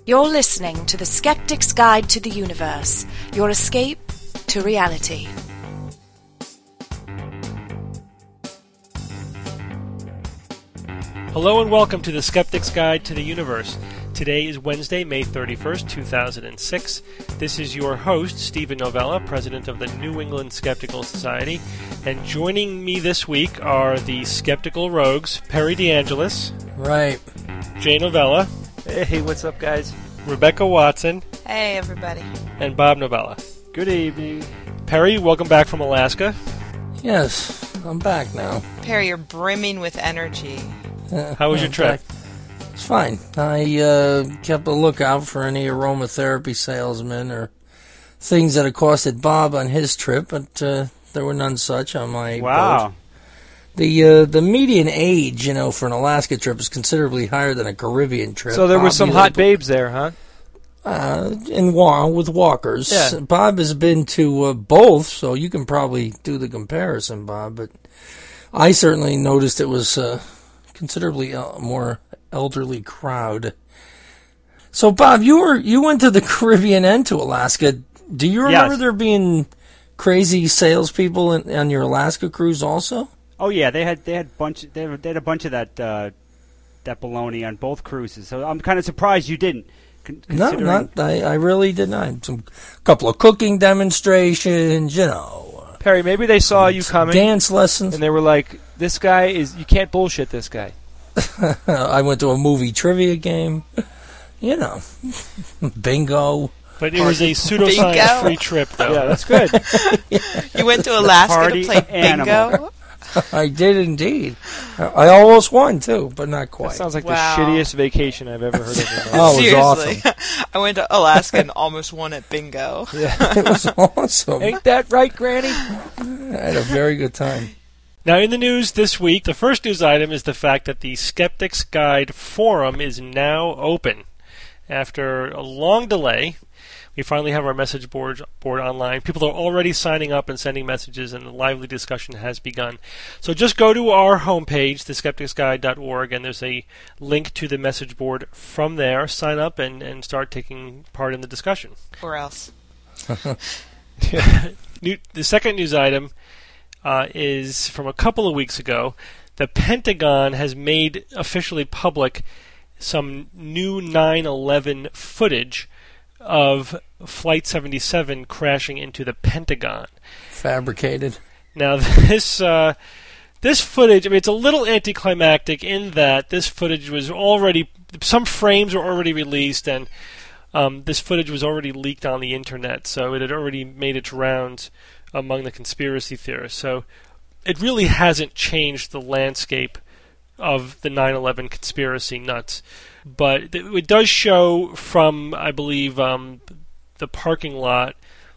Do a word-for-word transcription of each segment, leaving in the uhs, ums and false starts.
You're listening to The Skeptic's Guide to the Universe, your escape to reality. Hello and welcome to The Skeptic's Guide to the Universe. Today is Wednesday, May thirty-first, two thousand six. This is your host, Stephen Novella, president of the New England Skeptical Society. And joining me this week are the Skeptical Rogues, Perry DeAngelis. Right. Jay Novella. Hey, what's up, guys? Rebecca Watson. Hey, everybody. And Bob Novella. Good evening. Perry, welcome back from Alaska. Yes, I'm back now. Perry, you're brimming with energy. Uh, How was your trip? Back. It's fine. I uh, kept a lookout for any aromatherapy salesmen or things that had costed Bob on his trip, but uh, there were none such on my Wow. boat. The uh, the median age, you know, for an Alaska trip is considerably higher than a Caribbean trip. So there were Bob, some you hot know, babes there, huh? Uh, in wa- with walkers. Yeah. Bob has been to uh, both, so you can probably do the comparison, Bob. But I certainly noticed it was a considerably uh, more elderly crowd. So, Bob, you were you went to the Caribbean and to Alaska. Do you remember Yes. there being crazy salespeople in, on your Alaska cruise also? Oh yeah, they had they had bunch they had, they had a bunch of that uh, that baloney on both cruises. So I'm kind of surprised you didn't. Con- No, considering- not I, I really did not. Some couple of cooking demonstrations, you know, Perry, maybe they saw you coming dance lessons. and they were like, "This guy is you can't bullshit this guy." I went to a movie trivia game, you know, bingo. But it was a Bingo. pseudoscience-free trip, though. Yeah, that's good. You went to Alaska Party to play animal. bingo? I did indeed. I almost won too, but not That quite. sounds like Wow. the shittiest vacation I've ever heard of. In my life. Oh, it was Seriously. I went to Alaska and almost won at bingo. Yeah. It was awesome. Ain't that right, Granny? I had a very good time. Now, in the news this week, the first news item is the fact that the Skeptic's Guide forum is now open. After a long delay, we finally have our message board, board online. People are already signing up and sending messages, and a lively discussion has begun. So just go to our homepage, the skeptics guide dot org, and there's a link to the message board from there. Sign up and, and start taking part in the discussion. Or else. New, the second news item uh, is from a couple of weeks ago. The Pentagon has made officially public some new nine eleven footage of Flight seventy-seven crashing into the Pentagon. Fabricated. Now, this uh, this footage, I mean, it's a little anticlimactic in that this footage was already, some frames were already released, and um, this footage was already leaked on the internet, so it had already made its rounds among the conspiracy theorists. So it really hasn't changed the landscape of the nine eleven conspiracy nuts. But it does show from, I believe, um, the parking lot,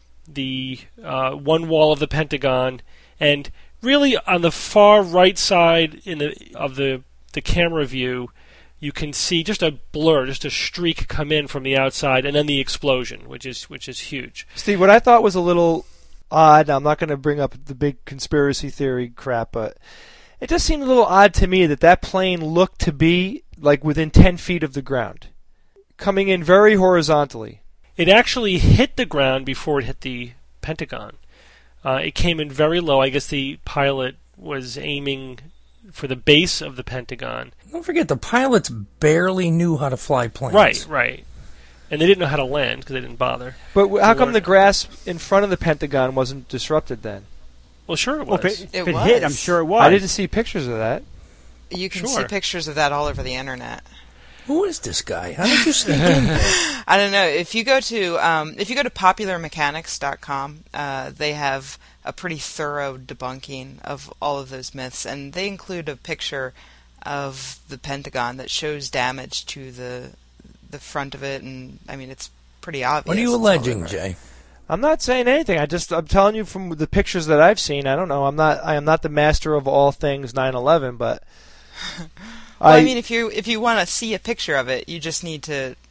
the uh, one wall of the Pentagon, and really on the far right side in the of the the camera view, you can see just a blur, just a streak come in from the outside, and then the explosion, which is which is huge. Steve, what I thought was a little odd. I'm not going to bring up the big conspiracy theory crap, but it just seemed a little odd to me that that plane looked to be like within ten feet of the ground, coming in very horizontally. It actually hit the ground before it hit the Pentagon. Uh, it came in very low. I guess the pilot was aiming for the base of the Pentagon. Don't forget, the pilots barely knew how to fly planes. Right, right. And they didn't know how to land because they didn't bother. But w- how They come the weren't- grass in front of the Pentagon wasn't disrupted then? Well, sure it Well, was. if it, It if it was. hit, I'm sure it was. I didn't see pictures of that. You can Sure. see pictures of that all over the internet. Who is this guy? How did you sneak in here? I don't know. If you go to um, if you go to popular mechanics dot com, uh, they have a pretty thorough debunking of all of those myths, and they include a picture of the Pentagon that shows damage to the the front of it, and I mean it's pretty obvious. What are you It's all alleging, over. Jay? I'm not saying anything. I just I'm telling you from the pictures that I've seen. I don't know. I'm not I am not the master of all things nine eleven, but Well, I, I mean, if you if you want to see a picture of it, you just need to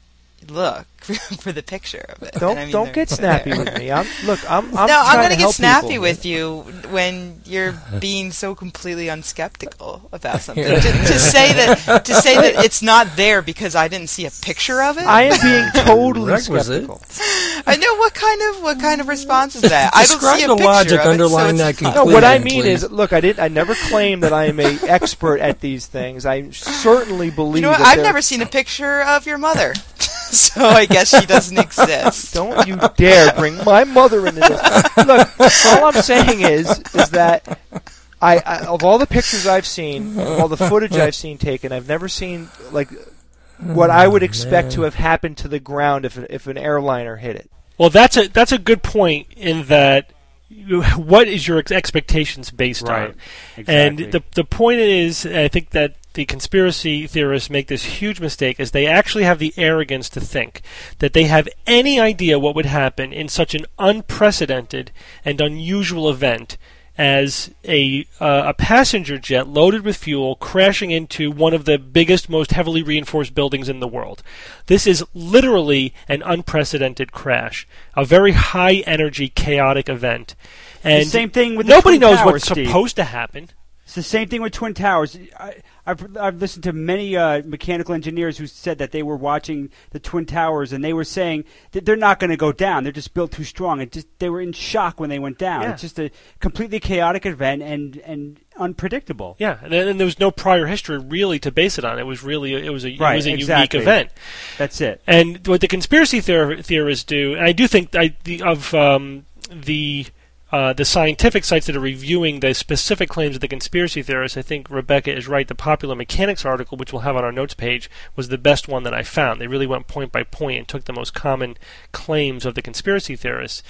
look for the picture of it. Don't And I mean, don't they're- get they're snappy there. with me. I'm look. I'm. I'm no, I'm trying going to to get help snappy people. with you when you're being so completely unskeptical about something. to, to say that to say that it's not there because I didn't see a picture of it. I am being totally Requisite. skeptical. I know what kind of what kind of response is that? I don't Describe see a the picture logic of it, underlying so that it's not- No, conclusion. what I mean please. is, look, I didn't. I never claim that I am a expert at these things. I certainly believe. You know what? that I've there- never seen a picture of your mother, so I guess she doesn't exist. Don't you dare bring my mother into this. Look, all I'm saying is, is that I, I, of all the pictures I've seen, of all the footage I've seen taken, I've never seen like what I would expect to have happened to the ground if if an airliner hit it. Well, that's a that's a good point in that. You, what is your ex- expectations based Right. on? Exactly. And the the point is, I think that the conspiracy theorists make this huge mistake, is they actually have the arrogance to think that they have any idea what would happen in such an unprecedented and unusual event as a uh, a passenger jet loaded with fuel crashing into one of the biggest, most heavily reinforced buildings in the world. This is literally an unprecedented crash, a very high energy, chaotic event. And the same thing with the nobody Twin knows Towers, what's Steve. supposed to happen. It's the same thing with Twin Towers. I, I've I've listened to many uh, mechanical engineers who said that they were watching the Twin Towers and they were saying that they're not going to go down. They're just built too strong. And just they were in shock when they went down. Yeah. It's just a completely chaotic event and and unpredictable. Yeah, and, and there was no prior history really to base it on. It was really it was a Right, it was a exactly. unique event. That's it. And what the conspiracy theor- theorists do, and I do think I, the, of um, the uh, the scientific sites that are reviewing the specific claims of the conspiracy theorists, I think Rebecca is right. The Popular Mechanics article, which we'll have on our notes page, was the best one that I found. They really went point by point and took the most common claims of the conspiracy theorists.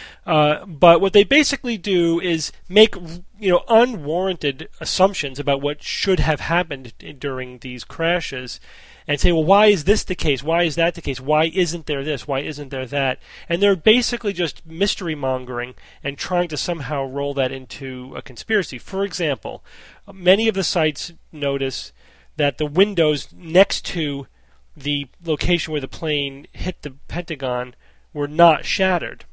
Uh, but what they basically do is make, you know, unwarranted assumptions about what should have happened d- during these crashes, and say, well, why is this the case? Why is that the case? Why isn't there this? Why isn't there that? And they're basically just mystery mongering and trying to somehow roll that into a conspiracy. For example, many of the sites notice that the windows next to the location where the plane hit the Pentagon were not shattered.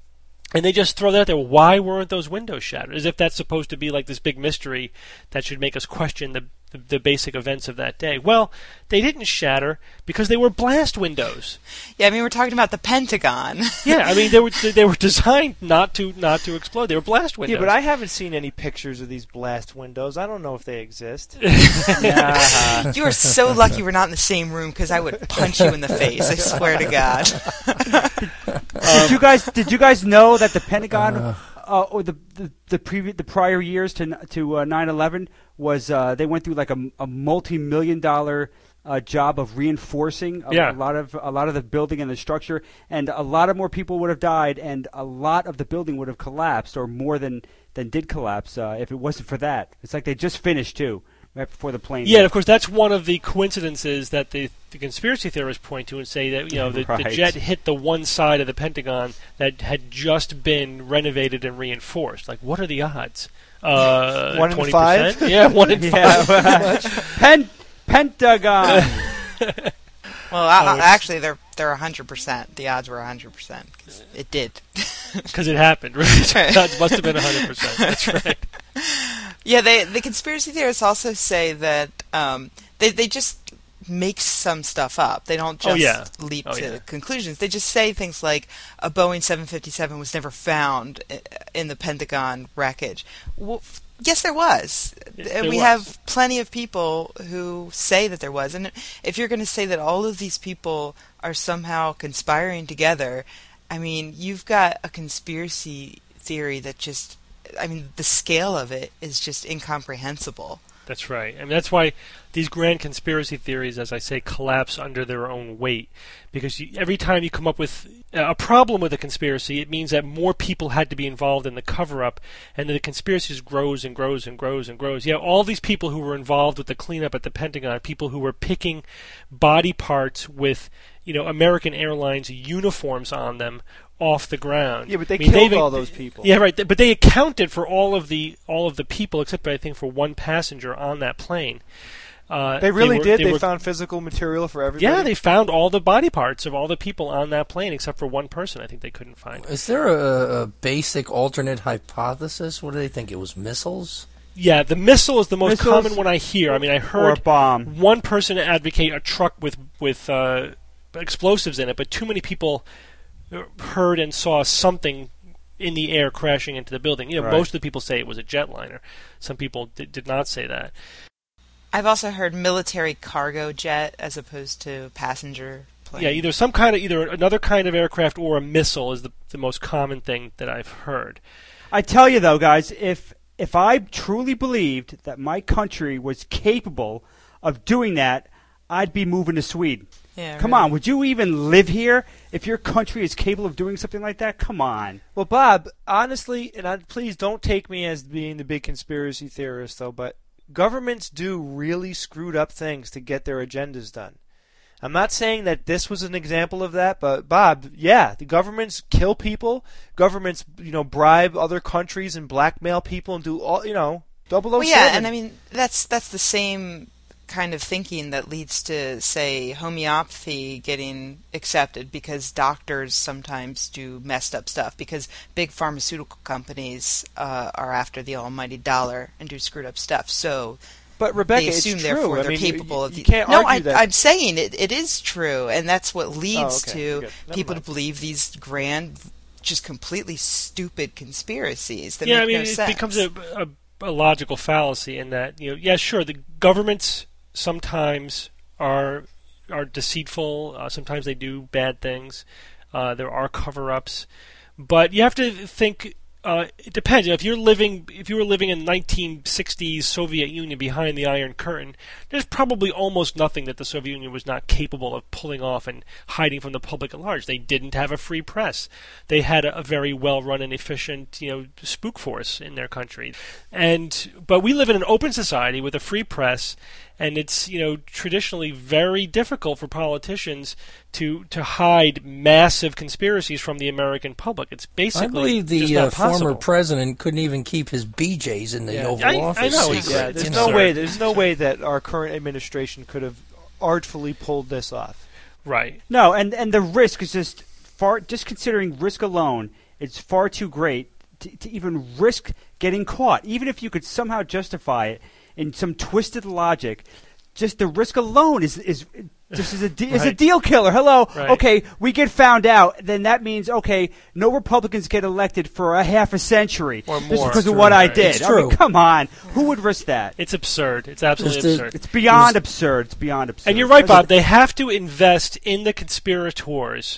And they just throw that out there. Why weren't those windows shattered? As if that's supposed to be like this big mystery that should make us question the, the, the basic events of that day. Well, they didn't shatter because they were blast windows. Yeah, I mean, we're talking about the Pentagon. Yeah, I mean they were they were designed not to not to explode. They were blast windows. Yeah, but I haven't seen any pictures of these blast windows. I don't know if they exist. Yeah. You are so lucky we're not in the same room because I would punch you in the face. I swear to God. did you guys did you guys know that the Pentagon uh, or the the the, previ- the prior years to to uh, nine eleven was uh, they went through like a, a multi-million dollar uh, job of reinforcing a, Yeah. a lot of a lot of the building and the structure, and a lot of more people would have died, and a lot of the building would have collapsed, or more than than did collapse uh, if it wasn't for that. It's like they just finished too, right before the plane. Yeah, and of course, that's one of the coincidences that the, the conspiracy theorists point to and say that, you know, the, the Right. jet hit the one side of the Pentagon that had just been renovated and reinforced. Like, what are the odds? Uh, One in twenty five? percent? Yeah, one in Yeah. five. Pen- Pentagon. Well, I, Oh, I, it's- actually, they're they're one hundred percent. The odds were one hundred percent. 'Cause it did. Because it happened, right? That must have been one hundred percent. That's right. Yeah, they the conspiracy theorists also say that um, they they just make some stuff up. They don't Oh, just yeah. leap Oh, to yeah. conclusions. They just say things like a Boeing seven fifty-seven was never found i- in the Pentagon wreckage. Well, f- yes, there was. Yeah, And there we was. have plenty of people who say that there was. And if you're going to say that all of these people are somehow conspiring together, I mean, you've got a conspiracy theory that just, I mean, the scale of it is just incomprehensible. That's right. I mean, that's why these grand conspiracy theories, as I say, collapse under their own weight. Because you, every time you come up with a problem with a conspiracy, it means that more people had to be involved in the cover-up, and the conspiracy grows and grows and grows and grows. You have all these people who were involved with the cleanup at the Pentagon, people who were picking body parts with, you know, American Airlines uniforms on them off the ground. Yeah, but they I mean, killed they've- all those people. Yeah, right. But they accounted for all of the all of the people, except I think for one passenger on that plane. Uh, They really were, did? They, They were, found physical material for everybody? Yeah, they found all the body parts of all the people on that plane except for one person I think they couldn't find. Is there a, a basic alternate hypothesis? What do they think? It was missiles? Yeah, the missile is the most Missiles common one I hear. I mean, I Or a heard bomb. one person advocate a truck with, with uh, explosives in it, but too many people heard and saw something in the air crashing into the building. You know, Right. most of the people say it was a jetliner. Some people did, did not say that. I've also heard military cargo jet as opposed to passenger plane. Yeah, either some kind of either another kind of aircraft or a missile is the the most common thing that I've heard. I tell you though, guys, if if I truly believed that my country was capable of doing that, I'd be moving to Sweden. Yeah, Come really. on, would you even live here if your country is capable of doing something like that? Come on. Well, Bob, honestly, and I, please don't take me as being the big conspiracy theorist, though, but governments do really screwed up things to get their agendas done. I'm not saying that this was an example of that, but Bob, yeah, the governments kill people. Governments, you know, bribe other countries and blackmail people and do all, you know, double oh Well, seven. yeah, and I mean that's that's the same kind of thinking that leads to, say, homeopathy getting accepted because doctors sometimes do messed up stuff because big pharmaceutical companies uh, are after the almighty dollar and do screwed up stuff. So But Rebecca, they assume it's therefore true. they're I mean, you- capable you, of. You can't no, argue I, that. I'm saying it, it is true, and that's what leads okay, to good. Never people mind. to believe these grand, just completely stupid conspiracies that yeah, make I mean, no it sense. becomes a, a, a logical fallacy in that, you know, yeah, sure, the governments sometimes are are deceitful. Uh, sometimes they do bad things. Uh, there are cover-ups, but you have to think. Uh, it depends. If you're living, if you were living in nineteen sixties Soviet Union behind the Iron Curtain, there's probably almost nothing that the Soviet Union was not capable of pulling off and hiding from the public at large. They didn't have a free press. They had a, a very well-run and efficient, you know, spook force in their country. And but we live in an open society with a free press, and it's, you know, traditionally very difficult for politicians to to hide massive conspiracies from the American public. It's basically I believe just the not uh, possible. former president couldn't even keep his B Js in the Yeah. Oval I- I Office know, it's- secret. yeah, there's you no know. way. There's no way that our current administration could have artfully pulled this off. Right. No, and, and the risk is just far. Just considering risk alone, it's far too great to, to even risk getting caught. Even if you could somehow justify it in some twisted logic, just the risk alone is is just is a de- is a Right. deal killer. Hello, Right. okay, we get found out, then that means okay, no Republicans get elected for a half a century Or just more. because of True, what I right. did. It's I mean, true. come on, who would risk that? It's absurd. It's absolutely Just to- absurd. It's beyond absurd. It's beyond absurd. And you're right, Doesn't- Bob. They have to invest in the conspirators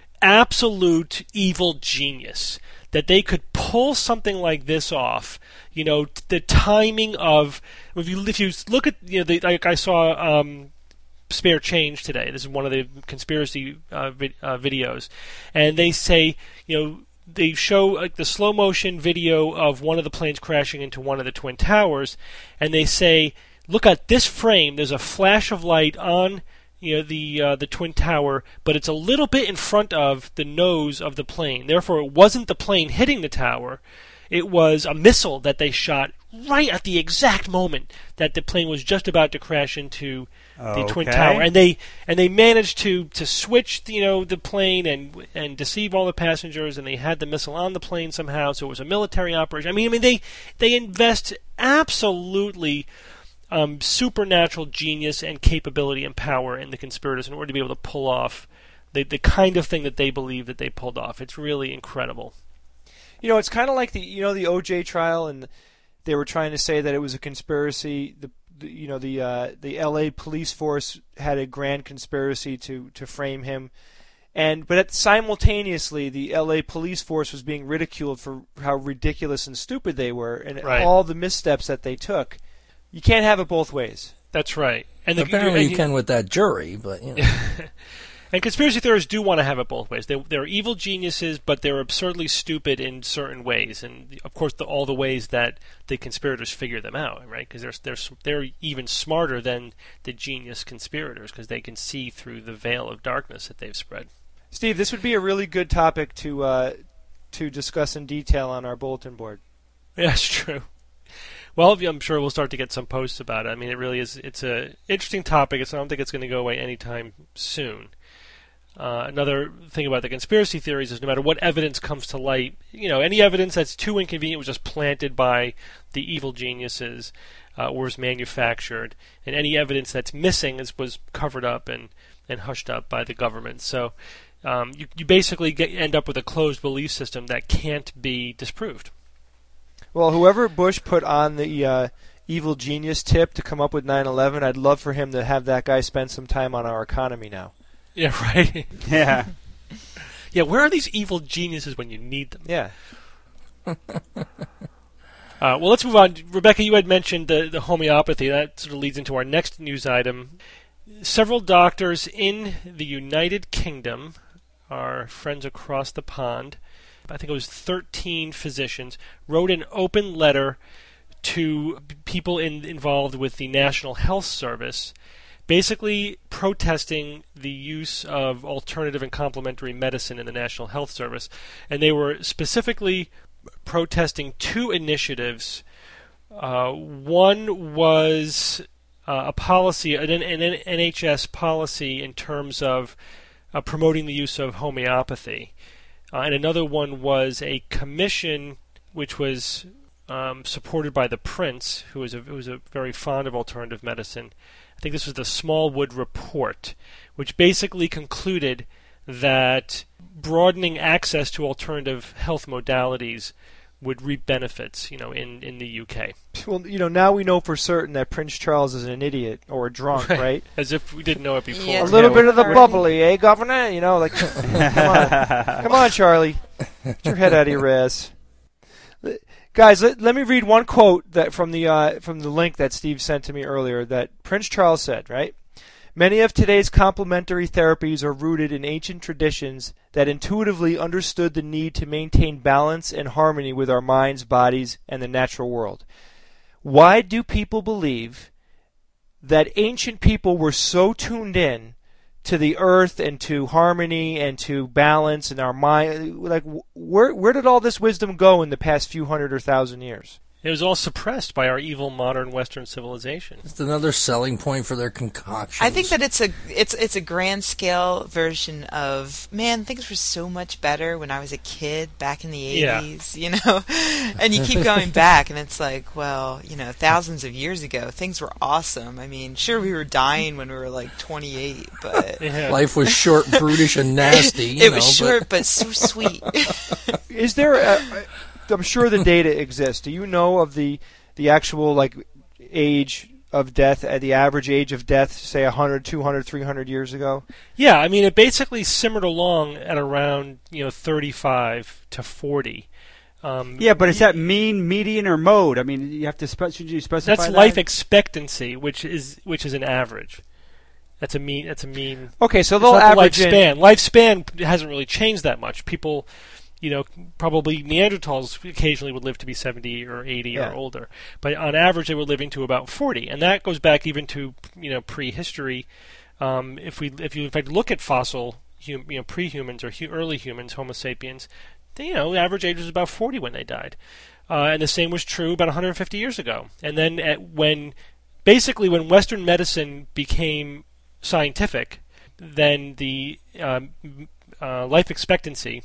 absolute evil genius that they could pull something like this off. You know, t- the timing of if you if you look at, you know, the, like I saw um, Spare Change today. This is one of the conspiracy uh, vid- uh, videos, and they say, you know, they show like the slow motion video of one of the planes crashing into one of the Twin Towers, and they say, look at this frame. There's a flash of light on, you know, the uh, the Twin Tower, but it's a little bit in front of the nose of the plane. Therefore, it wasn't the plane hitting the tower. It was a missile that they shot right at the exact moment that the plane was just about to crash into the Twin Okay. Tower, and they and they managed to, to switch, you know, the plane and and deceive all the passengers, and they had the missile on the plane somehow. So it was a military operation. I mean, I mean they they invest absolutely um, supernatural genius and capability and power in the conspirators in order to be able to pull off the the kind of thing that they believe that they pulled off. It's really incredible. You know, it's kind of like the you know the O J trial, and they were trying to say that it was a conspiracy. The, the you know the uh, the L A police force had a grand conspiracy to, to frame him, and but at, simultaneously the L A police force was being ridiculed for how ridiculous and stupid they were, and Right. all the missteps that they took. You can't have it both ways. That's right. And the, Apparently and you can with that jury, but you know. And conspiracy theorists do want to have it both ways. They, they're evil geniuses, but they're absurdly stupid in certain ways, and of course, the, all the ways that the conspirators figure them out, right? Because they're they're they're even smarter than the genius conspirators because they can see through the veil of darkness that they've spread. Steve, this would be a really good topic to uh, to discuss in detail on our bulletin board. Yeah, that's true. Well, I'm sure we'll start to get some posts about it. I mean, it really is. It's a interesting topic. It's, I don't think it's going to go away anytime soon. Uh, another thing about the conspiracy theories is no matter what evidence comes to light, you know, any evidence that's too inconvenient was just planted by the evil geniuses uh, or was manufactured, and any evidence that's missing is was covered up and, and hushed up by the government. So um, you, you basically get, end up with a closed belief system that can't be disproved. Well, whoever Bush put on the uh, evil genius tip to come up with nine eleven, I'd love for him to have that guy spend some time on our economy now. Yeah, right. Yeah. Yeah, where are these evil geniuses when you need them? Yeah. Uh, well, let's move on. Rebecca, you had mentioned the, the homeopathy. That sort of leads into our next news item. Several doctors in the United Kingdom, our friends across the pond, I think it was thirteen physicians, wrote an open letter to people in, involved with the National Health Service, basically protesting the use of alternative and complementary medicine in the National Health Service. And they were specifically protesting two initiatives. Uh, one was uh, a policy, an, an N H S policy in terms of uh, promoting the use of homeopathy. Uh, and another one was a commission which was um, supported by the Prince, who was a, who was a very fond of alternative medicine. I think this was the Smallwood Report, which basically concluded that broadening access to alternative health modalities would reap benefits, you know, in, in the U K. Well, you know, now we know for certain that Prince Charles is an idiot or a drunk, right? right? As if we didn't know it before. Yeah. A little Yeah, bit of the right. bubbly, eh, Governor? You know, like, come on. Come on, Charlie. Get your head out of your ass. Guys, let, let me read one quote that from the uh, from the link that Steve sent to me earlier that Prince Charles said, right? Many of today's complementary therapies are rooted in ancient traditions that intuitively understood the need to maintain balance and harmony with our minds, bodies, and the natural world. Why do people believe that ancient people were so tuned in to the earth and to harmony and to balance in our mind? Like, where where did all this wisdom go in the past few hundred or thousand years? It was all suppressed by our evil modern Western civilization. It's another selling point for their concoctions. I think that it's a it's it's a grand scale version of, man, things were so much better when I was a kid back in the Yeah. eighties, you know. And you keep going back, and it's like, well, you know, thousands of years ago, things were awesome. I mean, sure, we were dying when we were like twenty-eight, but Yeah. life was short, brutish, and nasty. You it know, was but- short, but so sweet. Is there a, I'm sure the data exists. Do you know of the the actual like age of death, uh, the average age of death, say one hundred, two hundred, three hundred years ago? Yeah, I mean, it basically simmered along at around, you know, thirty-five to forty. Um, Yeah, but is that mean, median, or mode? I mean, you have to spe- should you specify that's that? life expectancy, which is which is an average. That's a mean. That's a mean. Okay, so It's they'll not the average in. lifespan. Lifespan hasn't really changed that much. People, you know, probably Neanderthals occasionally would live to be seventy or eighty Yeah. or older, but on average they were living to about forty, and that goes back even to, you know, prehistory. Um, if we, if you in fact look at fossil, hum, you know, pre-humans or hu- early humans, Homo sapiens, they, you know, the average age was about forty when they died, uh, and the same was true about one hundred fifty years ago. And then at, when, basically, when Western medicine became scientific, then the um, uh, life expectancy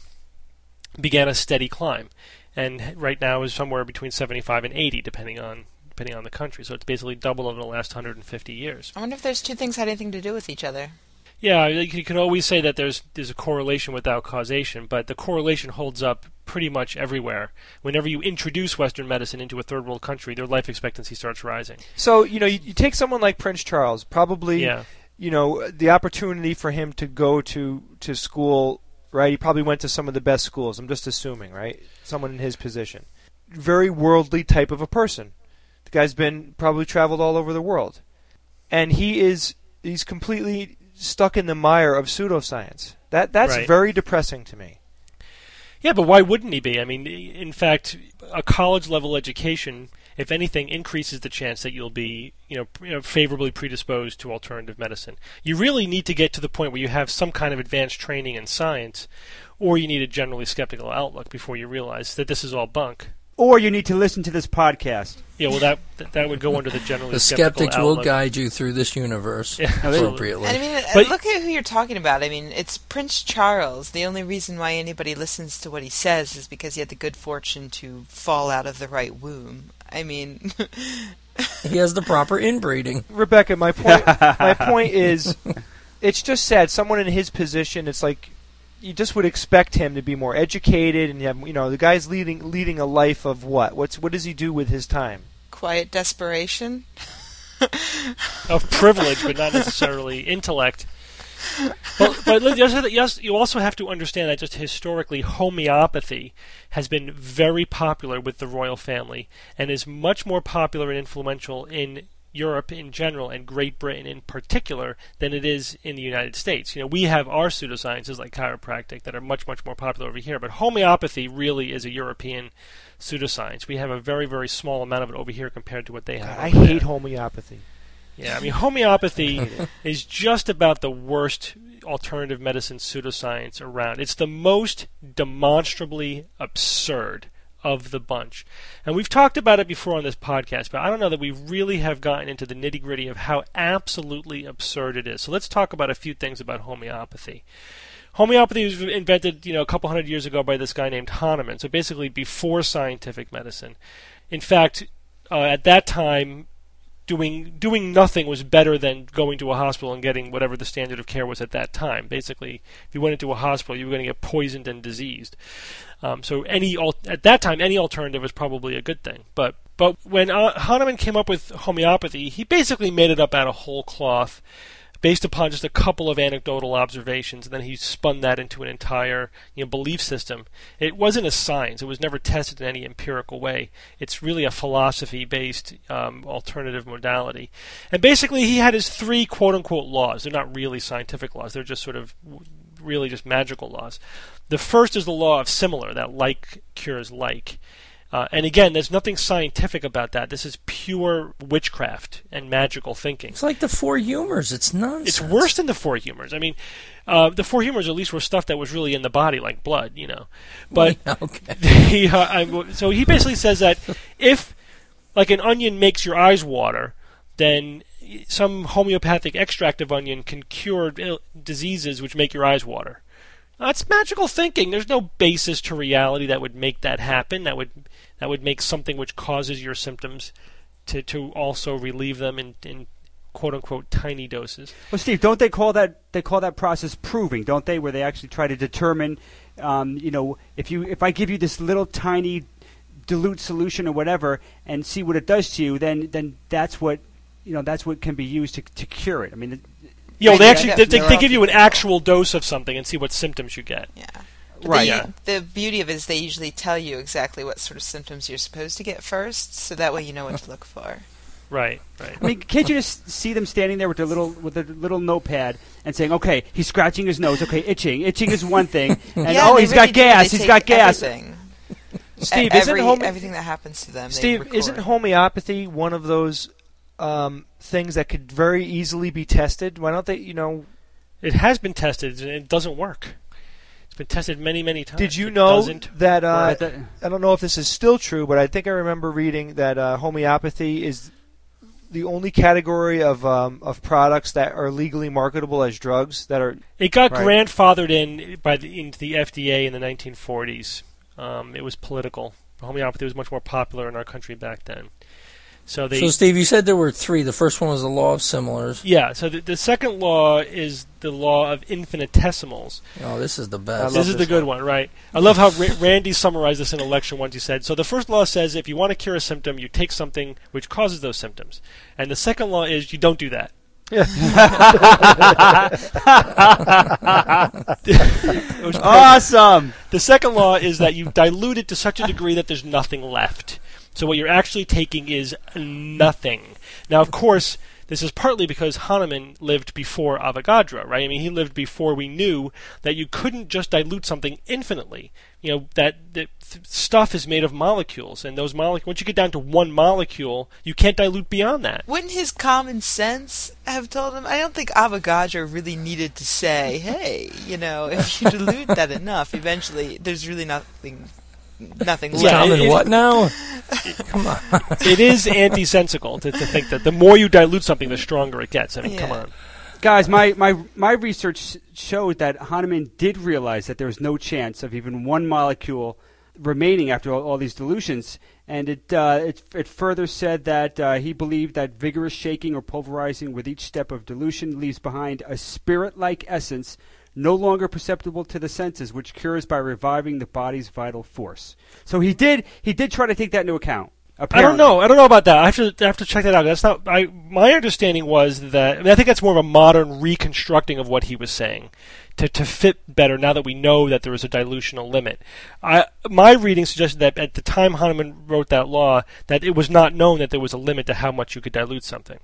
began a steady climb, and right now is somewhere between seventy-five and eighty, depending on depending on the country. So it's basically double over the last one hundred fifty years. I wonder if those two things had anything to do with each other. Yeah, you can always say that there's there's a correlation without causation, but the correlation holds up pretty much everywhere. Whenever you introduce Western medicine into a third world country, their life expectancy starts rising. So, you know, you, you take someone like Prince Charles, probably, Yeah. you know, the opportunity for him to go to, to school, right? He probably went to some of the best schools, I'm just assuming, right? Someone in his position. Very worldly type of a person. The guy's been, probably traveled all over the world. And he is, he's completely stuck in the mire of pseudoscience. That That's Right. very depressing to me. Yeah, but why wouldn't he be? I mean, in fact, a college-level education, if anything, increases the chance that you'll be, you know, you know, favorably predisposed to alternative medicine. You really need to get to the point where you have some kind of advanced training in science, or you need a generally skeptical outlook before you realize that this is all bunk. or you need to listen to this podcast. Yeah, well, that that, that would go under the generally The skeptical skeptics will outlook. guide you through this universe Yeah, appropriately. And I mean, But- look at who you're talking about. I mean, it's Prince Charles. The only reason why anybody listens to what he says is because he had the good fortune to fall out of the right womb. I mean, He has the proper inbreeding. Rebecca, my point my point is, it's just sad. Someone in his position, it's like you just would expect him to be more educated, and have, you know, the guy's leading leading a life of what? What's what does he do with his time? quiet desperation. Of privilege, but not necessarily intellect. But, but you also- you also- you also have to understand that just historically, homeopathy has been very popular with the royal family and is much more popular and influential in Europe in general and Great Britain in particular than it is in the United States. You know, we have our pseudosciences like chiropractic that are much, much more popular over here, but homeopathy really is a European pseudoscience. We have a very, very small amount of it over here compared to what they have. I over there. hate homeopathy. Yeah, I mean, homeopathy is just about the worst alternative medicine pseudoscience around. It's the most demonstrably absurd of the bunch. And we've talked about it before on this podcast, but I don't know that we really have gotten into the nitty-gritty of how absolutely absurd it is. So let's talk about a few things about homeopathy. Homeopathy was invented, you know, a couple hundred years ago by this guy named Hahnemann, so basically before scientific medicine. In fact, uh, at that time, doing doing nothing was better than going to a hospital and getting whatever the standard of care was at that time. Basically, if you went into a hospital, you were going to get poisoned and diseased. Um, so any al- at that time, any alternative was probably a good thing. But but when uh, Hahnemann came up with homeopathy, he basically made it up out of whole cloth, based upon just a couple of anecdotal observations, and then he spun that into an entire, you know, belief system. It wasn't a science. It was never tested in any empirical way. It's really a philosophy-based um, alternative modality. And basically he had his three quote-unquote laws. They're not really scientific laws. They're just sort of really just magical laws. The first is the law of similar, that like cures like. Uh, and again, there's nothing scientific about that. This is pure witchcraft and magical thinking. It's like the Four Humors. It's nonsense. It's worse than the Four Humors. I mean, uh, the Four Humors at least were stuff that was really in the body, like blood, you know. But Okay. he, uh, I, so he basically says that if, like, an onion makes your eyes water, then some homeopathic extract of onion can cure Ill- diseases which make your eyes water. That's magical thinking. There's no basis to reality that would make that happen. That would that would make something which causes your symptoms to, to also relieve them in, in quote unquote tiny doses. Well, Steve, don't they call that they call that process proving, don't they? Where they actually try to determine, um, you know, if you if I give you this little tiny dilute solution or whatever, and see what it does to you, then then that's what you know that's what can be used to to cure it. I mean. It, Yeah, well, they Yeah, actually yeah, they, they, they're they all give you an people. actual dose of something and see what symptoms you get. Yeah. Right. The, Yeah. the beauty of it is they usually tell you exactly what sort of symptoms you're supposed to get first, so that way you know what to look for. Right, right. I mean, can't you just see them standing there with their little with their little notepad and saying, "Okay, he's scratching his nose. Okay, itching. Itching is one thing, and yeah, oh, they he's really got do. gas. They He's take got gas." Everything. Steve, E- isn't every, home- everything that happens to them. they Steve, record. isn't homeopathy one of those um, things that could very easily be tested? Why don't they, you know... It has been tested and it doesn't work. It's been tested many, many times. Did you It know doesn't that, uh, But that- I don't know if this is still true, but I think I remember reading that uh, homeopathy is the only category of um, of products that are legally marketable as drugs that are... It got Right. grandfathered in by the into the F D A in the nineteen forties. Um, it was political. Homeopathy was much more popular in our country back then. So they So, Steve, you said there were three. The first one was the law of similars. yeah. So the, the second law is the law of infinitesimals. Oh, this is the I best. love This is the this good one, right? I love how Ra- Randy summarized this in a lecture once. He said, so the first law says if you want to cure a symptom, you take something which causes those symptoms. And the second law is you don't do that. It was Awesome. The second law is that you dilute it to such a degree that there's nothing left. So what you're actually taking is nothing. Now, of course, this is partly because Hahnemann lived before Avogadro, right? I mean, he lived before we knew that you couldn't just dilute something infinitely. You know, that, that th- stuff is made of molecules, and those molecules, once you get down to one molecule, you can't dilute beyond that. Wouldn't his common sense have told him? I don't think Avogadro really needed to say, hey, you know, if you dilute that enough, eventually there's really nothing nothing's Yeah, left. Common it- what now? Come on. It is antisensical to, to think that the more you dilute something, the stronger it gets. I mean, come Yeah. on. Guys, my, my, my research showed that Hahnemann did realize that there was no chance of even one molecule remaining after all, all these dilutions, and it, uh, it it further said that uh, he believed that vigorous shaking or pulverizing with each step of dilution leaves behind a spirit-like essence no longer perceptible to the senses, which cures by reviving the body's vital force. So he did he did try to take that into account. I Apparently. don't know. I don't know about that. I have to I have to check that out. That's not. I my understanding was that. I mean, I think that's more of a modern reconstructing of what he was saying, to to fit better now that we know that there is a dilutional limit. I my reading suggested that at the time Hahnemann wrote that law, that it was not known that there was a limit to how much you could dilute something.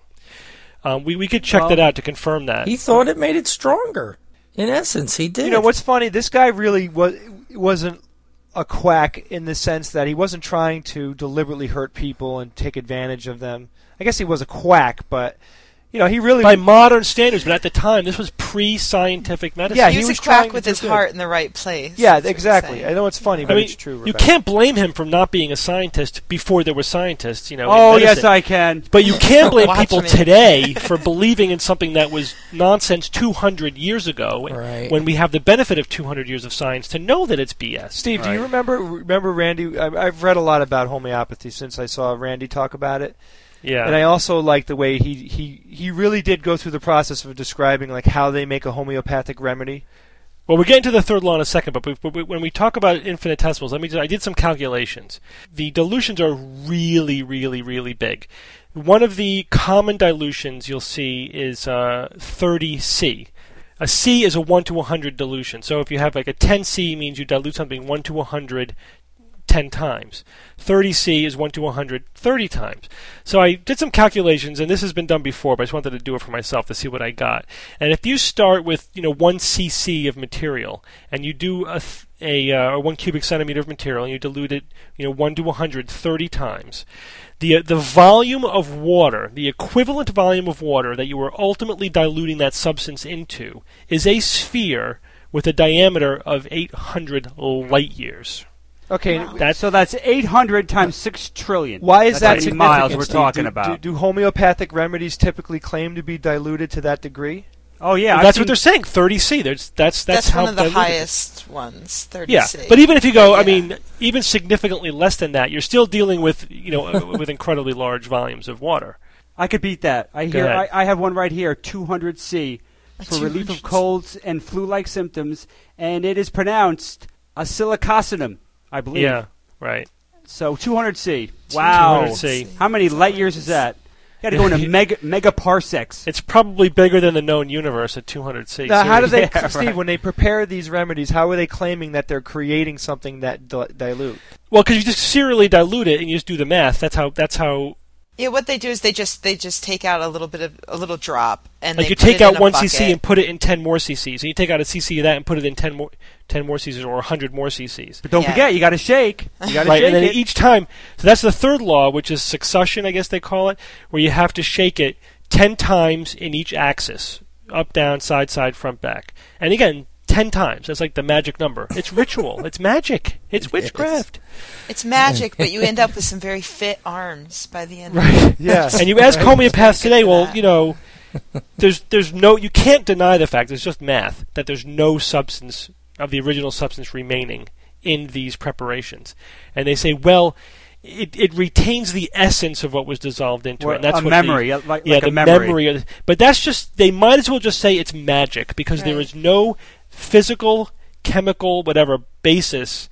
Um, we we could check Well, that out to confirm that. He thought it made it stronger. In essence, he did. You know what's funny? This guy really was wasn't a quack in the sense that he wasn't trying to deliberately hurt people and take advantage of them. I guess he was a quack, but you know, he really By modern standards, but at the time, this was pre-scientific medicine. Yeah, He, he was, was a trying quack to with do his good. heart in the right place. yeah, that's what he's exactly. saying. I know it's funny, but I mean, it's true. you Rebecca. can't blame him for not being a scientist before there were scientists. You know. in Oh, yes, medicine. I can. But you can't blame Watch people me. today for believing in something that was nonsense two hundred years ago, Right. when we have the benefit of two hundred years of science to know that it's B S. Steve, do you Right. remember remember Randy? I, I've read a lot about homeopathy since I saw Randy talk about it. Yeah. And I also like the way he, he, he really did go through the process of describing like how they make a homeopathic remedy. Well, we'll get into the third law in a second, but, we, but we, when we talk about infinitesimals, let me just, I did some calculations. The dilutions are really, really, really big. One of the common dilutions you'll see is uh, thirty C. A C is a one to one hundred dilution. So if you have like a ten C, means you dilute something one to one hundred ten times. thirty C is one to one hundred thirty times. So I did some calculations, and this has been done before, but I just wanted to do it for myself to see what I got. And if you start with, you know, one C C of material, and you do a, th- a uh, or one cubic centimeter of material, and you dilute it, you know, one to one hundred thirty times, the the volume of water, the equivalent volume of water that you are ultimately diluting that substance into, is a sphere with a diameter of eight hundred light years. Okay, That's So that's eight hundred times six trillion. why is That's that how many significant? miles we're Steve? talking do, about. Do, do homeopathic remedies typically claim to be diluted to that degree? Oh, yeah. Well, I've that's seen- what they're saying. thirty C. There's, that's that's, That's how one of the diluted it is. highest ones, thirty Yeah, C. but even if you go, I Yeah. mean, even significantly less than that, you're still dealing with, you know, uh, with incredibly large volumes of water. I could beat that. I hear. I, ahead. I have one right here, two hundred C, for relief of two hundred C. colds and flu-like symptoms, and it is pronounced acylcocinum, I believe. Yeah, right. So two hundred C. Wow. two hundred C. How many light years is that? You got to go into mega megaparsecs. It's probably bigger than the known universe at two hundred C. Now, how do they, Yeah, Steve, right. when they prepare these remedies, how are they claiming that they're creating something that di- dilute? Well, because you just serially dilute it and you just do the math. That's how. That's how. Yeah, what they do is they just they just take out a little bit of a little drop and Like they you put take it in out a one bucket. C C and put it in ten more C Cs, and you take out a C C of that and put it in ten more, ten more C Cs or a hundred more C Cs. But don't Yeah. forget, you got to shake. You got to Right, shake and then it. each time, so that's the third law, which is succussion, I guess they call it, where you have to shake it ten times in each axis, up, down, side, side, front, back, and again, ten times. That's like the magic number. It's ritual. It's magic. It's witchcraft. It's magic, but you end up with some very fit arms by the end. Right. Yes. And you ask homeopaths today, well, that. you know, there's there's no, you can't deny the fact, it's just math, that there's no substance of the original substance remaining in these preparations. And they say, well, it, it retains the essence of what was dissolved into Or it. And that's a what memory, the, uh, like- yeah, like a the memory. of the, but that's just, they might as well just say it's magic, because there Right. is no physical, chemical, whatever, basis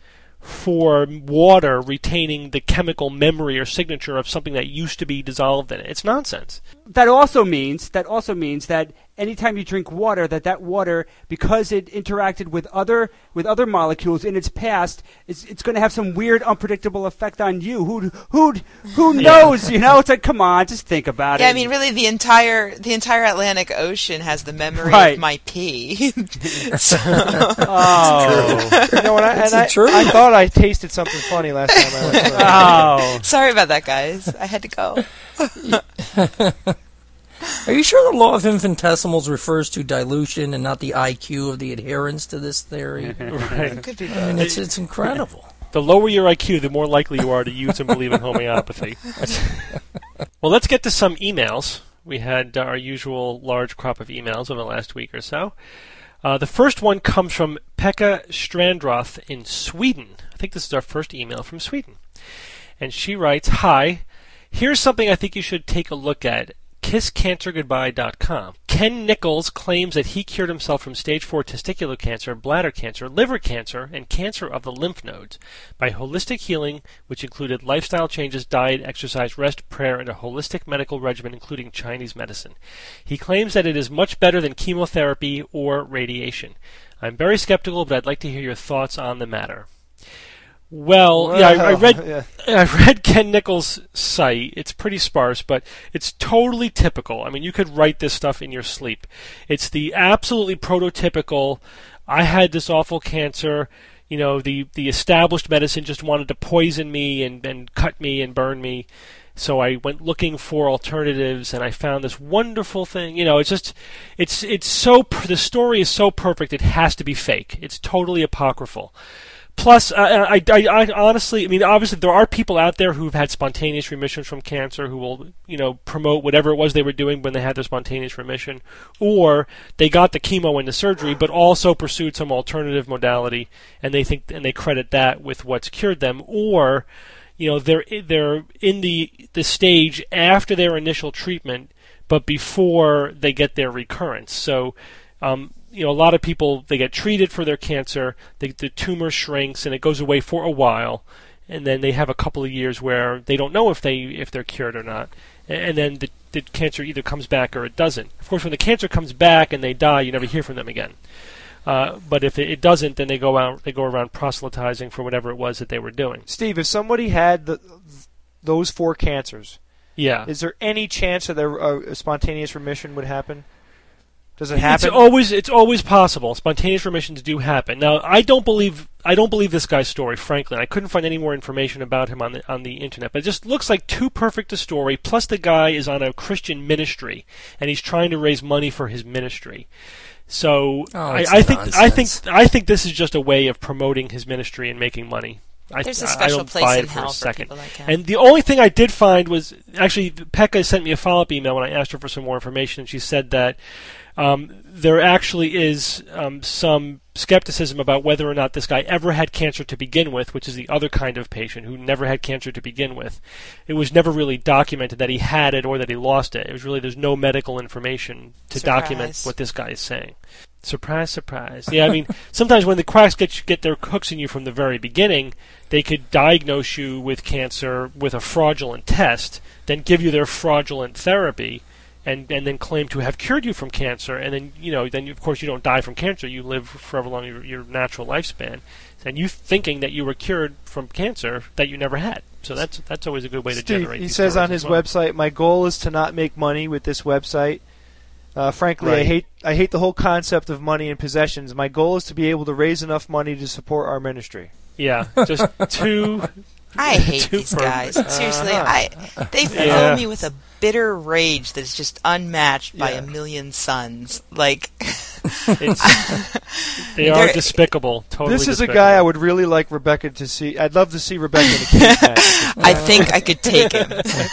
for water retaining the chemical memory or signature of something that used to be dissolved in it. It's nonsense. That also means that also means that anytime you drink water, that that water, because it interacted with other with other molecules in its past, it's, it's going to have some weird, unpredictable effect on you. Who who who knows? You know, it's like, come on, just think about Yeah, it. I mean, really, the entire the entire Atlantic Ocean has the memory Right. of my pee. So- Oh, You know, and I, and I, true. I thought I tasted something funny last time I was there. oh. Sorry about that, guys. I had to go. Are you sure the law of infinitesimals refers to dilution and not the I Q of the adherents to this theory? Right. Could be I mean, both. it's it's incredible. The lower your I Q, the more likely you are to use and believe in homeopathy. Well, let's get to some emails. We had uh, our usual large crop of emails over the last week or so. Uh, the first one comes from Pekka Strandroth in Sweden. I think this is our first email from Sweden. And she writes, "Hi, here's something I think you should take a look at. kiss cancer goodbye dot com. Ken Nichols claims that he cured himself from stage four testicular cancer, bladder cancer, liver cancer, and cancer of the lymph nodes by holistic healing, which included lifestyle changes, diet, exercise, rest, prayer, and a holistic medical regimen, including Chinese medicine. He claims that it is much better than chemotherapy or radiation. I'm very skeptical, but I'd like to hear your thoughts on the matter." Well, Well, yeah, I, I read yeah. I read Ken Nichols' site. It's pretty sparse, but it's totally typical. I mean, you could write this stuff in your sleep. It's the absolutely prototypical, I had this awful cancer, you know, the, the established medicine just wanted to poison me and, and cut me and burn me. So I went looking for alternatives, and I found this wonderful thing. You know, it's just, it's it's so, the story is so perfect, it has to be fake. It's totally apocryphal. Plus, uh, I, I, I honestly, I mean, obviously there are people out there who've had spontaneous remissions from cancer who will, you know, promote whatever it was they were doing when they had their spontaneous remission, or they got the chemo and the surgery, but also pursued some alternative modality, and they think and they credit that with what's cured them, or, you know, they're they're in the the stage after their initial treatment, but before they get their recurrence. So. Um, You know, a lot of people, they get treated for their cancer, they, the tumor shrinks, and it goes away for a while, and then they have a couple of years where they don't know if they if they're cured or not, and then the, the cancer either comes back or it doesn't. Of course, when the cancer comes back and they die, you never hear from them again. Uh, but if it, it doesn't, then they go out, they go around proselytizing for whatever it was that they were doing. Steve, if somebody had the, those four cancers, Yeah, is there any chance that there, uh, a spontaneous remission would happen? Does it happen? It's always it's always possible. Spontaneous remissions do happen. Now, I don't believe I don't believe this guy's story, frankly. I couldn't find any more information about him on the on the internet. But it just looks like too perfect a story. Plus, the guy is on a Christian ministry, and he's trying to raise money for his ministry. So Oh, I, it's I think I think nonsense. I think this is just a way of promoting his ministry and making money. I, There's a I- I special don't place buy in it for hell a for second. people like him. And the only thing I did find was actually Pekka sent me a follow-up email when I asked her for some more information, and she said that um, there actually is um, some skepticism about whether or not this guy ever had cancer to begin with, which is the other kind of patient who never had cancer to begin with. It was never really documented that he had it or that he lost it. It was really, there's no medical information to Surprise. document what this guy is saying. Surprise, surprise. Yeah, I mean, sometimes when the quacks get get their hooks in you from the very beginning, they could diagnose you with cancer with a fraudulent test, then give you their fraudulent therapy, and, and then claim to have cured you from cancer, and then, you know, then of course you don't die from cancer, you live forever long your, your natural lifespan, and you thinking that you were cured from cancer that you never had. So that's that's always a good way to Steve, generate he these says stories on his as well. website, "My goal is to not make money with this website. Uh, frankly, I Right. hate I hate the whole concept of money and possessions. My goal is to be able to raise enough money to support our ministry." Yeah, just two... I hate Too these perfect. guys. Seriously, I they fill Yeah. me with a bitter rage that is just unmatched by Yeah. a million suns. Like, It's, they are They're- despicable. Totally This is a despicable. guy I would really like Rebecca to see. I'd love to see Rebecca in a cage match. I think I could take him.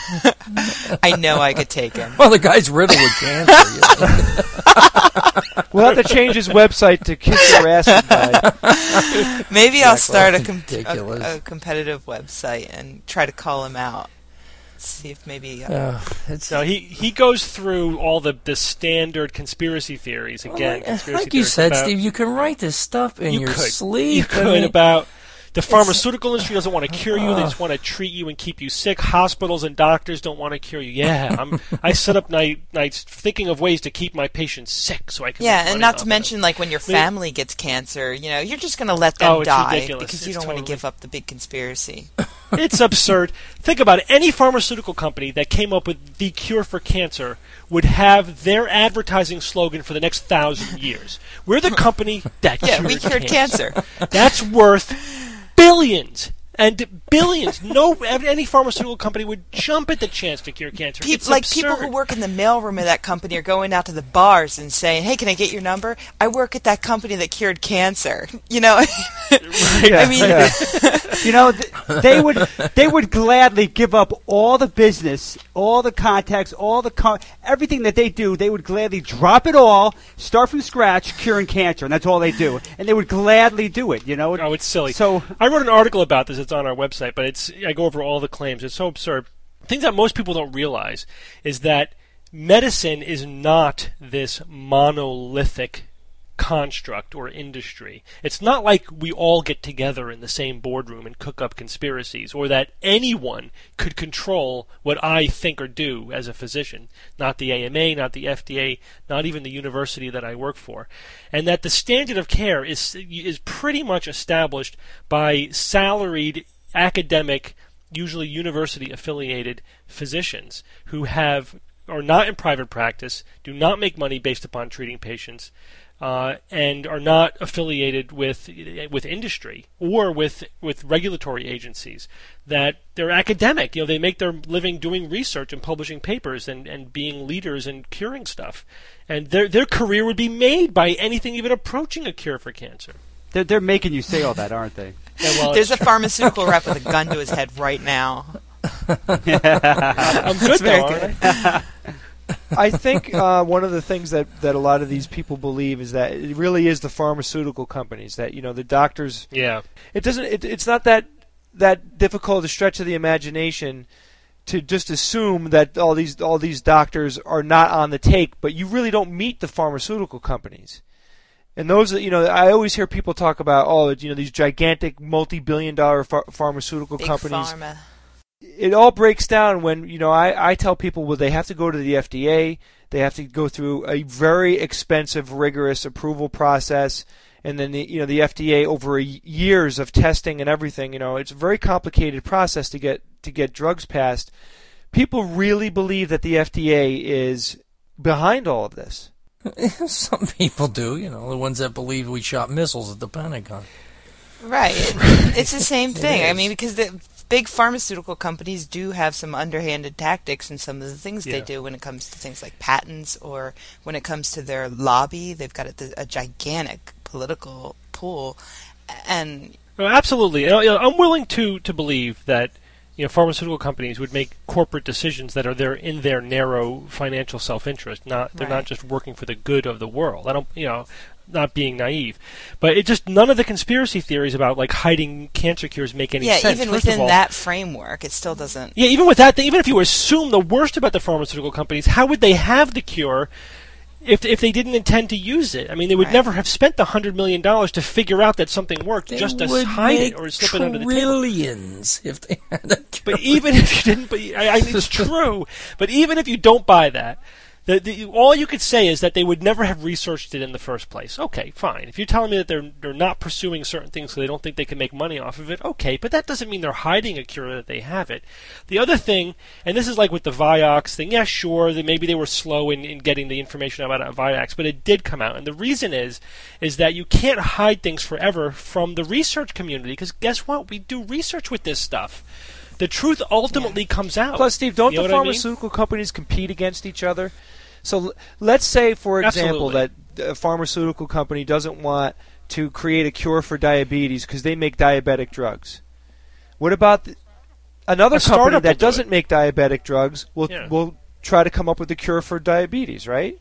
I know I could take him. Well, the guy's riddled with cancer. You know. We'll have to change his website to Kiss Your Ass Guy. Maybe I'll start a, com- Ridiculous. a, a competitive website and try to call him out. See if maybe. Uh, Uh, it's No, he, he goes through all the, the standard conspiracy theories again. like, conspiracy like you theories said, about, Steve. You can write this stuff in you your could, sleep. You I could mean, about the pharmaceutical industry doesn't want to cure you; they just want to treat you and keep you sick. Hospitals and doctors don't want to cure you. Yeah, I'm, I sit up night nights thinking of ways to keep my patients sick so I can. yeah, make and money not off to of mention, it. like when your mean- family gets cancer, you know, you're just going to let them Oh, it's die ridiculous. because you It's don't want to totally- give up the big conspiracy. It's absurd. Think about it. Any pharmaceutical company that came up with the cure for cancer would have their advertising slogan for the next thousand years. We're the company that Yeah, cured we cured cancer. That's worth billions and billions. No, any pharmaceutical company would jump at the chance to cure cancer. Peop- It's like absurd. people who work in the mailroom of that company are going out to the bars and saying, "Hey, can I get your number? I work at that company that cured cancer." You know, Right. I mean, Yeah. You know, th- they would they would gladly give up all the business, all the contacts, all the co- everything that they do. They would gladly drop it all, start from scratch, curing cancer, and that's all they do. And they would gladly do it. You know. Oh, it's silly. So I wrote an article about this. It's on our website, but it's I go over all the claims. It's so absurd. Things that most people don't realize is that medicine is not this monolithic construct or industry. It's not like we all get together in the same boardroom and cook up conspiracies, or that anyone could control what I think or do as a physician. Not the A M A, not the F D A, not even the university that I work for. And that the standard of care is is pretty much established by salaried academic, usually university affiliated physicians who have are not in private practice, do not make money based upon treating patients, Uh, and are not affiliated with with industry or with with regulatory agencies. That they're academic. You know, they make their living doing research and publishing papers and, and being leaders and curing stuff. And their their career would be made by anything even approaching a cure for cancer. they're, they're making you say all that, aren't they? Yeah, well, there's a pharmaceutical rep with a gun to his head right now. I'm good though, aren't I? I think uh, one of the things that, that a lot of these people believe is that it really is the pharmaceutical companies, that, you know, the doctors. Yeah. It doesn't. It, it's not that that difficult a stretch of the imagination to just assume that all these all these doctors are not on the take, but you really don't meet the pharmaceutical companies. And those, you know, I always hear people talk about, oh, you know, these gigantic multi-billion-dollar ph- pharmaceutical Big companies. pharma. It all breaks down when, you know, I, I tell people, well, they have to go to the F D A, they have to go through a very expensive, rigorous approval process, and then, the, you know, the F D A over a, years of testing and everything, you know, it's a very complicated process to get to get drugs passed. People really believe that the F D A is behind all of this. Some people do, you know, the ones that believe we shot missiles at the Pentagon. Right. It's the same thing. It I is. mean, because the big pharmaceutical companies do have some underhanded tactics in some of the things Yeah. they do when it comes to things like patents, or when it comes to their lobby. They've got a, a gigantic political pool. And No, absolutely. And, you know, I'm willing to, to believe that, you know, pharmaceutical companies would make corporate decisions that are there in their narrow financial self-interest. Not they're not Right. just working for the good of the world. I don't, you know, not being naive, but it just none of the conspiracy theories about like hiding cancer cures make any yeah, sense. even First of within all, that framework, it still doesn't. yeah, even with that, even if you assume the worst about the pharmaceutical companies, how would they have the cure if if they didn't intend to use it? I mean, they would Right. never have spent the hundred million dollars to figure out that something worked They just to would hide make it or slip it under the table. trillions if they had a cure. But even if you didn't, but I, I, it's true. But even if you don't buy that, the, the, all you could say is that they would never have researched it in the first place. Okay, fine. If you're telling me that they're they're not pursuing certain things because they don't think they can make money off of it, okay. But that doesn't mean they're hiding a cure that they have it. The other thing, and this is like with the Vioxx thing. Yeah, sure, that maybe they were slow in, in getting the information about Vioxx, but it did come out. And the reason is, is that you can't hide things forever from the research community. Because guess what? We do research with this stuff. The truth ultimately comes out. Plus, Steve, don't You know the what I mean? pharmaceutical companies compete against each other? So l- let's say, for example, Absolutely. that a pharmaceutical company doesn't want to create a cure for diabetes because they make diabetic drugs. What about the, another A company startup will that do doesn't it. make diabetic drugs will Yeah. will try to come up with a cure for diabetes, right?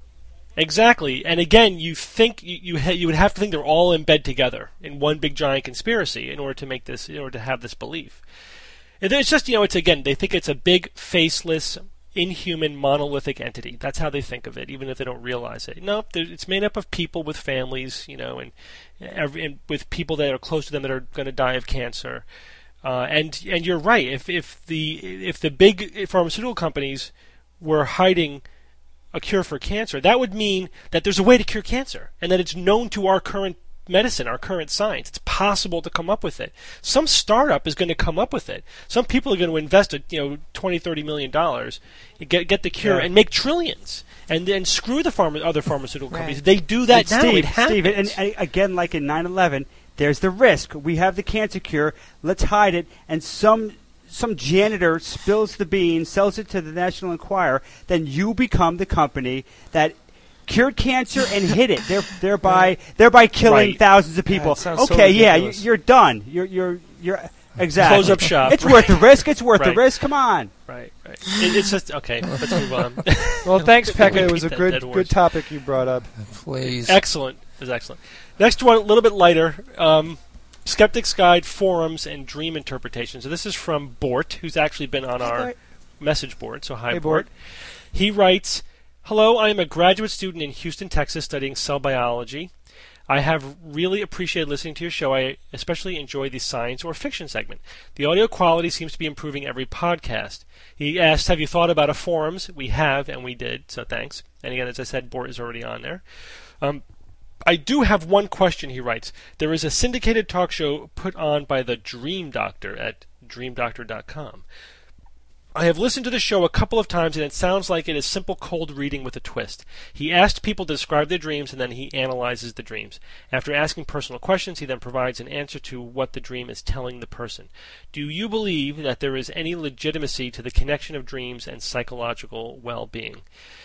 Exactly, and again, you think you you, ha- you would have to think they're all in bed together in one big giant conspiracy in order to make this, in order to have this belief. And it's just, you know, it's again, they think it's a big, faceless, inhuman, monolithic entity. That's how they think of it, even if they don't realize it. No, there- it's made up of people with families, you know, and, every, and with people that are close to them that are going to die of cancer. Uh, and and you're right. If if the if the big pharmaceutical companies were hiding a cure for cancer, that would mean that there's a way to cure cancer, and that it's known to our current medicine, our current science. It's possible to come up with it. Some startup is going to come up with it. Some people are going to invest, you know, twenty, thirty million dollars, get get the cure, Yeah. and make trillions, and then screw the pharma, other pharmaceutical Right. companies. They do that And now. Steve, it happens. Steve, and, and again, like in nine eleven, there's the risk. We have the cancer cure. Let's hide it. And some some janitor spills the beans, sells it to the National Enquirer. Then you become the company that cured cancer and hid it, there, thereby thereby killing Right. thousands of people. it sounds so okay, yeah, you, ridiculous. you're done. You're you're you're exactly. Close up shop. It's worth the risk. It's worth Right. the risk. Come on. Right, right. It, it's just okay. Let's move on. Well, thanks, Pekka. It was a Beat that good dead horse. good topic you brought up. Please. Excellent. It was excellent. Next one, a little bit lighter. Um, Skeptic's Guide, Forums, and Dream Interpretation. So this is from Bort, who's actually been on our Bort. message board. So hi, Hey, Bort. Bort. He writes, "Hello, I am a graduate student in Houston, Texas, studying cell biology. I have really appreciated listening to your show. I especially enjoy the science or fiction segment. The audio quality seems to be improving every podcast." He asked, have you thought about a forums? We have, and we did, so thanks. And again, as I said, Bort is already on there. Um, I do have one question, he writes. There is a syndicated talk show put on by the Dream Doctor at dream doctor dot com. I have listened to the show a couple of times, and it sounds like it is simple cold reading with a twist. He asked people to describe their dreams, and then he analyzes the dreams. After asking personal questions, he then provides an answer to what the dream is telling the person. Do you believe that there is any legitimacy to the connection of dreams and psychological well-being?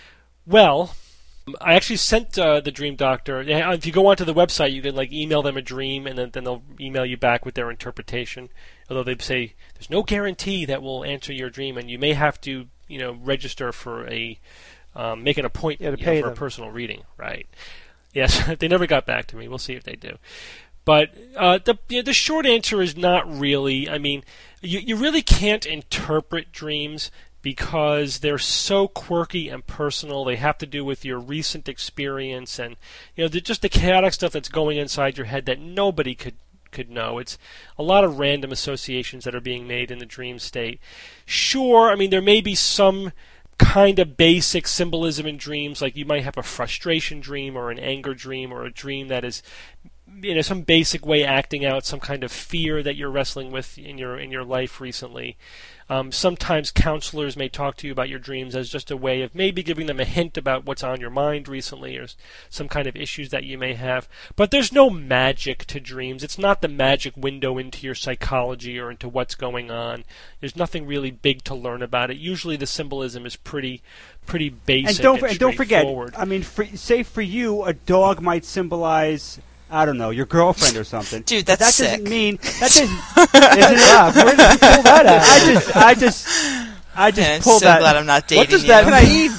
Well, I actually sent uh, the Dream Doctor. If you go onto the website, you can like email them a dream, and then, then they'll email you back with their interpretation. Although they say there's no guarantee that will answer your dream, and you may have to, you know, register for a um, make an appointment Yeah, to you know, pay for them. a personal reading, right? Yes, they never got back to me. We'll see if they do. But uh, the you know, the short answer is not really. I mean, you you really can't interpret dreams because they're so quirky and personal. They have to do with your recent experience and you know the, just the chaotic stuff that's going inside your head that nobody could could know. It's a lot of random associations that are being made in the dream state. Sure, I mean there may be some kind of basic symbolism in dreams, like you might have a frustration dream or an anger dream or a dream that is you know some basic way acting out some kind of fear that you're wrestling with in your in your life recently. Um, sometimes counselors may talk to you about your dreams as just a way of maybe giving them a hint about what's on your mind recently or some kind of issues that you may have. But there's no magic to dreams. It's not the magic window into your psychology or into what's going on. There's nothing really big to learn about it. Usually the symbolism is pretty pretty basic And don't and and don't forget. straightforward. I mean, for, say for you, a dog might symbolize, I don't know, your girlfriend or something. Dude, But that's that sick. doesn't mean that doesn't. isn't it? Wow, where did you pull that out? I just, I just, I just And I'm pulled so that. glad I'm not dating What does you. that mean,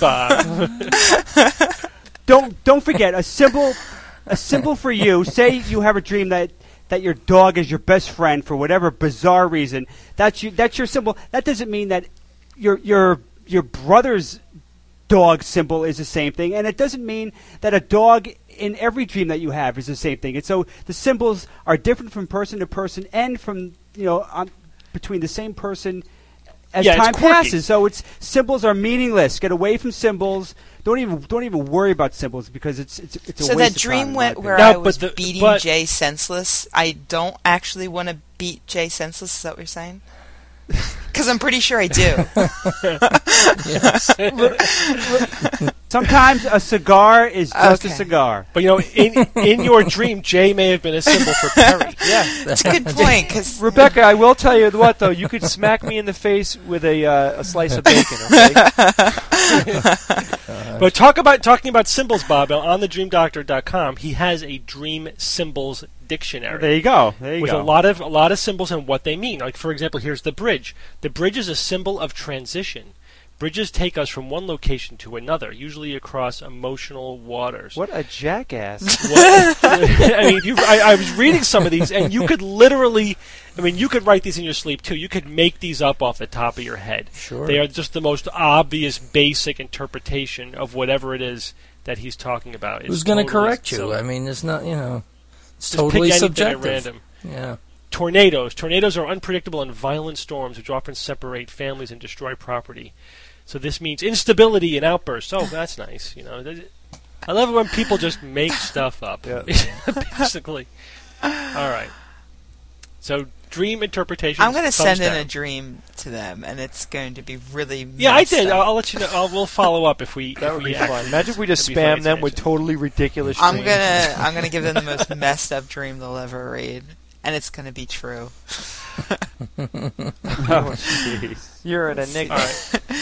Bob? Don't don't forget a symbol, a symbol for you. Say you have a dream that. That your dog is your best friend for whatever bizarre reason. That's you. That's your symbol. That doesn't mean that your your your brother's dog symbol is the same thing, and it doesn't mean that a dog in every dream that you have is the same thing. And so the symbols are different from person to person, and from you know on, between the same person as Yeah, it's time quirky. passes. So it's symbols are meaningless. Get away from symbols. Don't even don't even worry about symbols because it's it's it's a So waste that of dream time, in my went opinion. where No, I but was the- beating but- Jay senseless. I don't actually want to beat Jay senseless. Is that what you're saying? Because I'm pretty sure I do. Yes. Sometimes a cigar is just Okay. a cigar. But you know, in in your dream, Jay may have been a symbol for Perry. Yeah. That's a good point. Because Rebecca, I will tell you what though, you could smack me in the face with a uh, a slice of bacon. Okay. But talk about talking about symbols, Bob. On the dream doctor dot com, he has a dream symbols dictionary. There you go. There you with go. a lot of a lot of symbols and what they mean. Like for example, here's the bridge. The bridge is a symbol of transition. Bridges take us from one location to another, usually across emotional waters. What a jackass! What? I mean, if you, I, I was reading some of these, and you could literally, I mean, you could write these in your sleep too. You could make these up off the top of your head. Sure. They are just the most obvious, basic interpretation of whatever it is that he's talking about. It's Who's going to totally correct you? silly. I mean, it's not, you know, it's Just totally pick anything subjective. at random. Yeah. Tornadoes. Tornadoes are unpredictable and violent storms which often separate families and destroy property. So this means instability and outbursts. Oh, that's nice. You know, I love it when people just make stuff up. Yeah. Basically. All right. So dream interpretation. I'm going to send in down. a dream to them, and it's going to be really. Yeah, I messed did. up. I'll, I'll let you know. I'll, we'll follow up if we. That if would we be actually- fun. Imagine if we just that'd be fun spam them with information. totally ridiculous I'm dreams. gonna I'm gonna give them the most messed up dream they'll ever read, and it's gonna be true. Oh, jeez. You're an enigma. All right.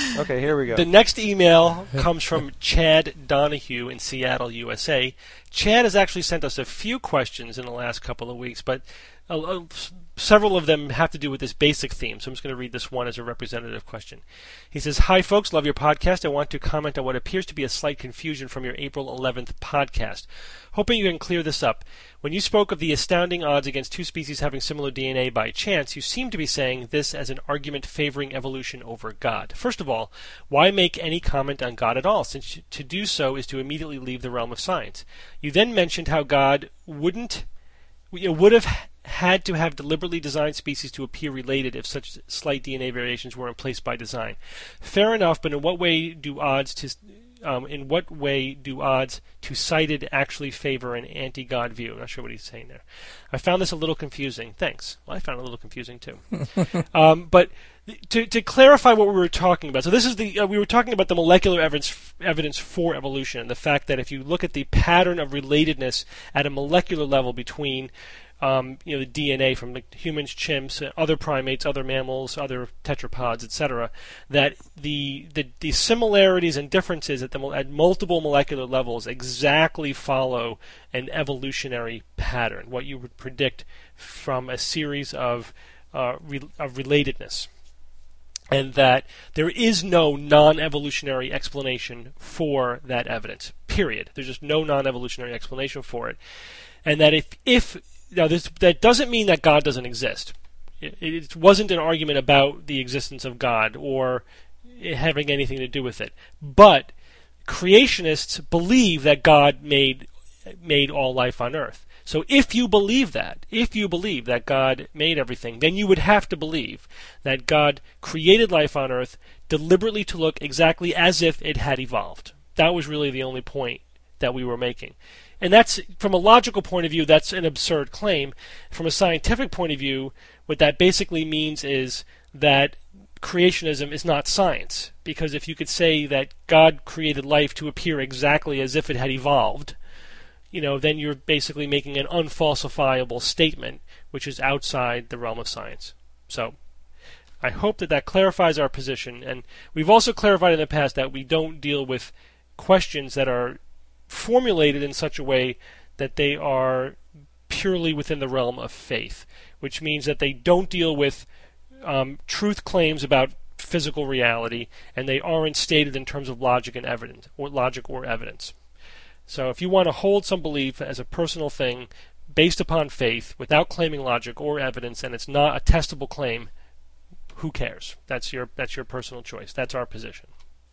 Okay, here we go. The next email comes from Chad Donahue in Seattle, U S A. Chad has actually sent us a few questions in the last couple of weeks, but uh, uh, several of them have to do with this basic theme, so I'm just going to read this one as a representative question. He says, "Hi folks, love your podcast. I want to comment on what appears to be a slight confusion from your April eleventh podcast. Hoping you can clear this up. When you spoke of the astounding odds against two species having similar D N A by chance, you seem to be saying this as an argument favoring evolution over God. First of all, why make any comment on God at all, since to do so is to immediately leave the realm of science? You then mentioned how God wouldn't, would have had to have deliberately designed species to appear related if such slight D N A variations were in place by design. Fair enough, but in what way do odds to Um, in what way do odds to cited actually favor an anti-God view?" I'm not sure what he's saying there. "I found this a little confusing." Thanks. Well, I found it a little confusing too. um, but to, to clarify what we were talking about, so this is the uh, we were talking about the molecular evidence evidence for evolution, and the fact that if you look at the pattern of relatedness at a molecular level between Um, you know, the D N A from the humans, chimps, uh, other primates, other mammals, other tetrapods, et cetera, that the, the the similarities and differences at the at multiple molecular levels exactly follow an evolutionary pattern, what you would predict from a series of uh, re, of relatedness, and that there is no non-evolutionary explanation for that evidence. Period. There's just no non-evolutionary explanation for it, and that if if Now, this, that doesn't mean that God doesn't exist. It, it wasn't an argument about the existence of God or it having anything to do with it. But creationists believe that God made made all life on Earth. So if you believe that, if you believe that God made everything, then you would have to believe that God created life on Earth deliberately to look exactly as if it had evolved. That was really the only point that we were making. And that's, from a logical point of view, that's an absurd claim. From a scientific point of view, what that basically means is that creationism is not science. Because if you could say that God created life to appear exactly as if it had evolved, you know, then you're basically making an unfalsifiable statement, which is outside the realm of science. So, I hope that that clarifies our position. And we've also clarified in the past that we don't deal with questions that are formulated in such a way that they are purely within the realm of faith, which means that they don't deal with um, truth claims about physical reality, and they aren't stated in terms of logic and evidence, or logic or evidence. So, if you want to hold some belief as a personal thing based upon faith, without claiming logic or evidence, and it's not a testable claim, who cares? That's your that's your personal choice. That's our position.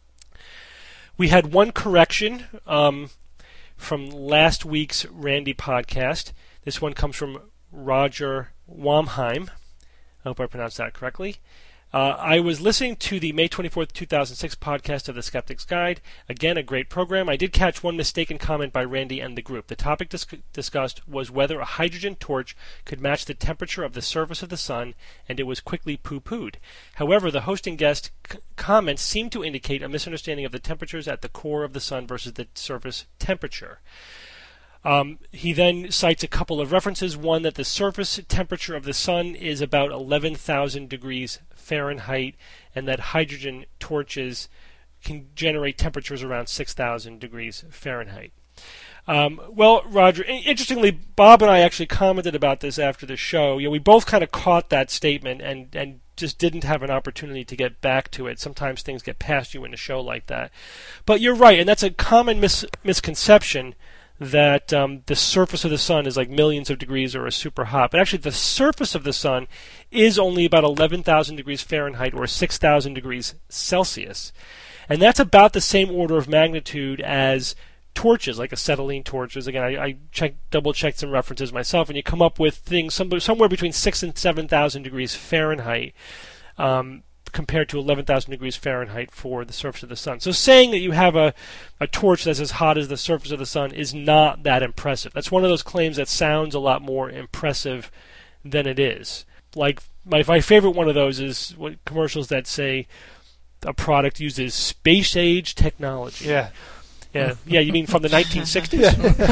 We had one correction Um, from last week's Randy podcast. This one comes from Roger Wamheim. I hope I pronounced that correctly. Uh, I was listening to the May twenty-fourth, two thousand six podcast of The Skeptic's Guide. Again, a great program. I did catch one mistaken comment by Randy and the group. The topic dis- discussed was whether a hydrogen torch could match the temperature of the surface of the sun, and it was quickly poo-pooed. However, the hosting guest c- comments seemed to indicate a misunderstanding of the temperatures at the core of the sun versus the surface temperature. Um, he then cites a couple of references. One, that the surface temperature of the sun is about eleven thousand degrees Fahrenheit, and that hydrogen torches can generate temperatures around six thousand degrees Fahrenheit. Um, well, Roger, interestingly, Bob and I actually commented about this after the show. You know, we both kind of caught that statement and, and just didn't have an opportunity to get back to it. Sometimes things get past you in a show like that. But you're right, and that's a common mis- misconception that um, the surface of the sun is like millions of degrees or is super hot. But actually the surface of the sun is only about eleven thousand degrees Fahrenheit or six thousand degrees Celsius. And that's about the same order of magnitude as torches, like acetylene torches. Again, I, I checked, double-checked some references myself, and you come up with things some, somewhere between six and seven thousand degrees Fahrenheit. Um, compared to eleven thousand degrees Fahrenheit for the surface of the sun. So saying that you have a, a torch that's as hot as the surface of the sun is not that impressive. That's one of those claims that sounds a lot more impressive than it is. Like, my, my favorite one of those is what commercials that say a product uses space-age technology. Yeah. Yeah, yeah. You mean from the nineteen sixties?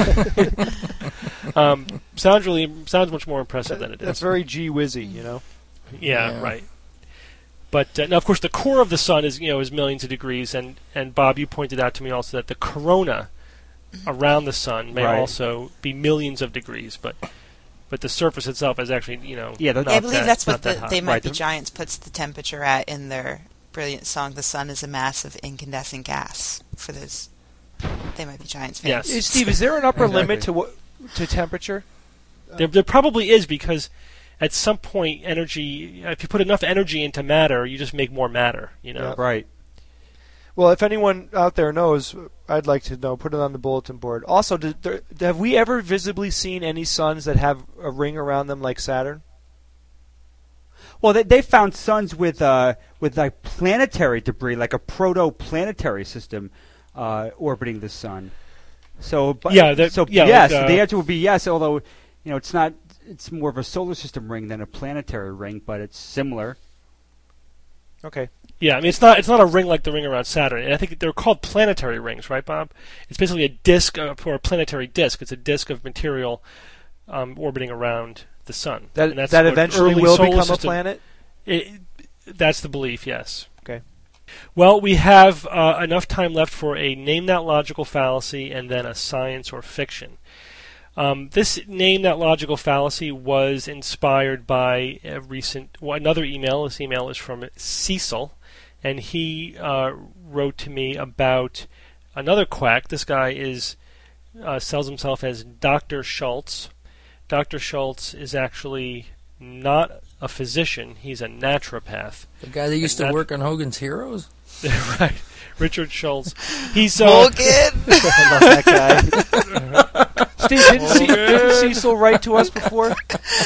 um, sounds really sounds much more impressive That, than it is. That's very gee whizzy, you know. Yeah, Yeah. right. But uh, now, of course, the core of the sun is you know is millions of degrees, and, and Bob, you pointed out to me also that the corona around the sun may Right. also be millions of degrees, but but the surface itself is actually you know Yeah, the- not I believe that- that's not what that the hot. They Might Right, Be the- Giants puts the temperature at in their brilliant song, "The Sun is a Mass of Incandescent Gas." For those They Might Be Giants fans. Yes. Hey, Steve, is there an upper Exactly. limit to what to temperature? There, there probably is, because at some point, energy. If you put enough energy into matter, you just make more matter. You know. Yeah. Right. Well, if anyone out there knows, I'd like to know. Put it on the bulletin board. Also, did there, have we ever visibly seen any suns that have a ring around them like Saturn? Well, they they found suns with uh with like planetary debris, like a proto-planetary system, uh, orbiting the sun. So but, Yeah, that- so yeah, yes, like, uh, the answer would be yes. Although, you know, it's not. It's more of a solar system ring than a planetary ring, but it's similar. Okay. Yeah, I mean it's not it's not a ring like the ring around Saturn, and I think they're called planetary rings, right, Bob? It's basically a disk uh, or a planetary disk. It's a disk of material um, orbiting around the sun. That And that's that what eventually early will solar become a system- planet. It, that's the belief, yes. Okay. Well, we have uh, enough time left for a name that logical fallacy and then a science or fiction. Um, this name that logical fallacy was inspired by a recent well, another email. This email is from Cecil, and he uh, wrote to me about another quack. This guy is uh, sells himself as Doctor Schultz. Doctor Schultz is actually not a physician. He's a naturopath. The guy that used to nat- work on Hogan's Heroes? Right, Richard Schultz. He's uh, Hogan! I love that guy. Steve, didn't, Ce- didn't Cecil write to us before?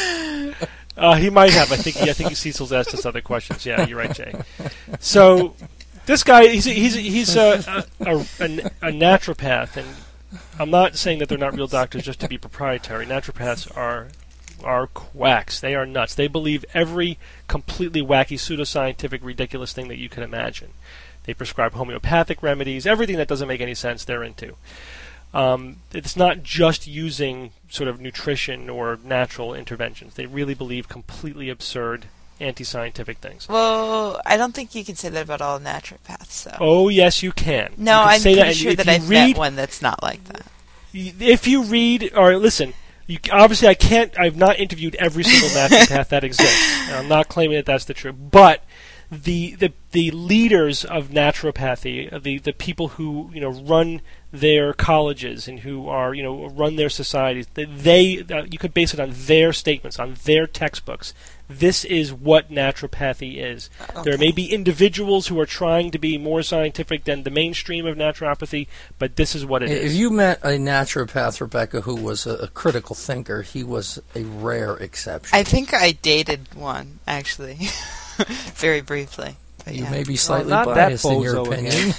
Uh, he might have. I think. He, I think Cecil's asked us other questions. Yeah, you're right, Jay. So this guy, he's a, he's a, he's a, a, a, a naturopath, and I'm not saying that they're not real doctors just to be proprietary. Naturopaths are are quacks. They are nuts. They believe every completely wacky, pseudoscientific, ridiculous thing that you can imagine. They prescribe homeopathic remedies. Everything that doesn't make any sense, they're into. Um, it's not just using sort of nutrition or natural interventions. They really believe completely absurd, anti-scientific things. Well, I don't think you can say that about all naturopaths, though. Oh, yes, you can. no, You can I'm say pretty and sure if that you I've read, met one that's not like that. If you read, or listen, you, obviously I can't, I've not interviewed every single naturopath that exists. And I'm not claiming that that's the truth. But the the the leaders of naturopathy, the the people who you know run their colleges and who are you know run their societies, they, they uh, you could base it on their statements, on their textbooks. This is what naturopathy is. There may be individuals who are trying to be more scientific than the mainstream of naturopathy, but this is what it If is. you met a naturopath, Rebecca, who was a, a critical thinker, he was a rare exception. I think I dated one, actually. Very briefly. But you yeah. may be slightly not that biased in your bozo opinion.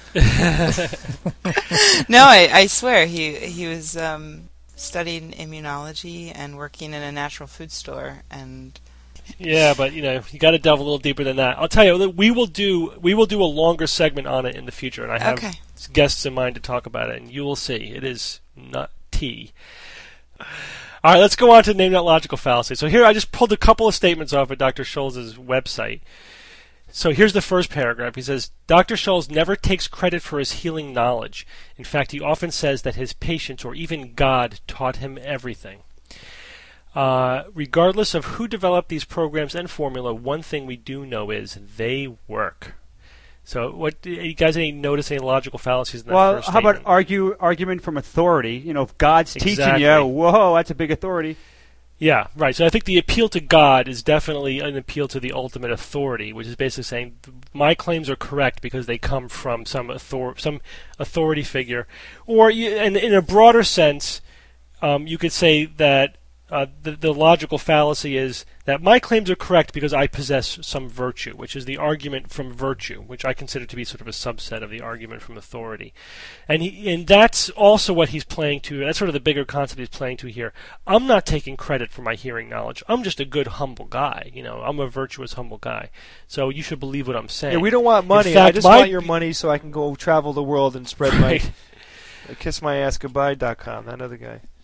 No, I, I swear, he, he was um, studying immunology and working in a natural food store, and Yeah, but you know, you got to delve a little deeper than that. I'll tell you, we will do we will do a longer segment on it in the future, and I have Okay. guests in mind to talk about it, and you will see it is nutty. All right, let's go on to name that logical fallacy. So here, I just pulled a couple of statements off of Doctor Schultz's website. So here's the first paragraph. He says, Doctor Schultz never takes credit for his healing knowledge. In fact, he often says that his patients or even God taught him everything. Uh, regardless of who developed these programs and formula, one thing we do know is they work. So, what you guys any notice any logical fallacies in that Well, first how about statement? argue argument from authority? You know, if God's Exactly. teaching you, whoa, that's a big authority. Yeah, right. So I think the appeal to God is definitely an appeal to the ultimate authority, which is basically saying my claims are correct because they come from some author- some authority figure, or you, and in a broader sense, um, you could say that uh, the, the logical fallacy is that my claims are correct because I possess some virtue, which is the argument from virtue, which I consider to be sort of a subset of the argument from authority. And he, and that's also what he's playing to. That's sort of the bigger concept he's playing to here. I'm not taking credit for my hearing knowledge. I'm just a good, humble guy. You know, I'm a virtuous, humble guy. So you should believe what I'm saying. Yeah, we don't want money. In fact, I just my- want your money so I can go travel the world and spread Right. my kiss my ass goodbye dot com. That other guy.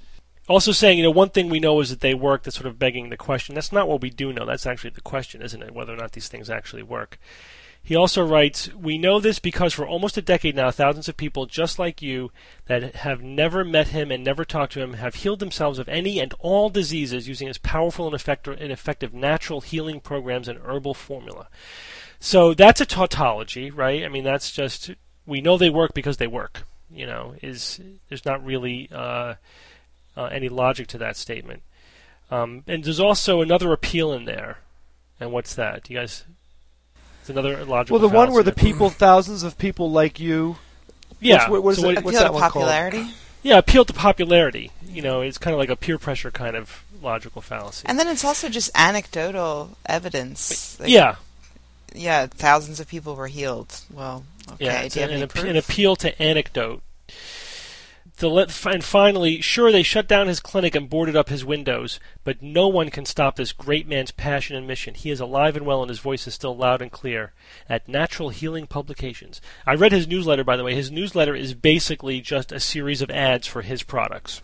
Also saying, you know, one thing we know is that they work. That's sort of begging the question. That's not what we do know. That's actually the question, isn't it? Whether or not these things actually work. He also writes, we know this because for almost a decade now, thousands of people just like you that have never met him and never talked to him have healed themselves of any and all diseases using his powerful and effective, and effective natural healing programs and herbal formula. So that's a tautology, right? I mean, that's just, we know they work because they work. You know, is there's not really uh, uh, any logic to that statement. Um, and there's also another appeal in there. And what's that? Do you guys... It's another logical Well, the one fallacy. where the people, thousands of people like you. Yeah. What's, what is so it, what, what's Appeal that to one popularity. called? yeah, appeal to popularity. You know, it's kind of like a peer pressure kind of logical fallacy. And then it's also just anecdotal evidence. Like, yeah. Yeah, thousands of people were healed. Well, okay. Yeah, Do it's you have an, any an, proof? an appeal to anecdote. The let, and finally, sure, they shut down his clinic and boarded up his windows, but no one can stop this great man's passion and mission. He is alive and well, and his voice is still loud and clear at Natural Healing Publications. I read his newsletter, by the way. His newsletter is basically just a series of ads for his products.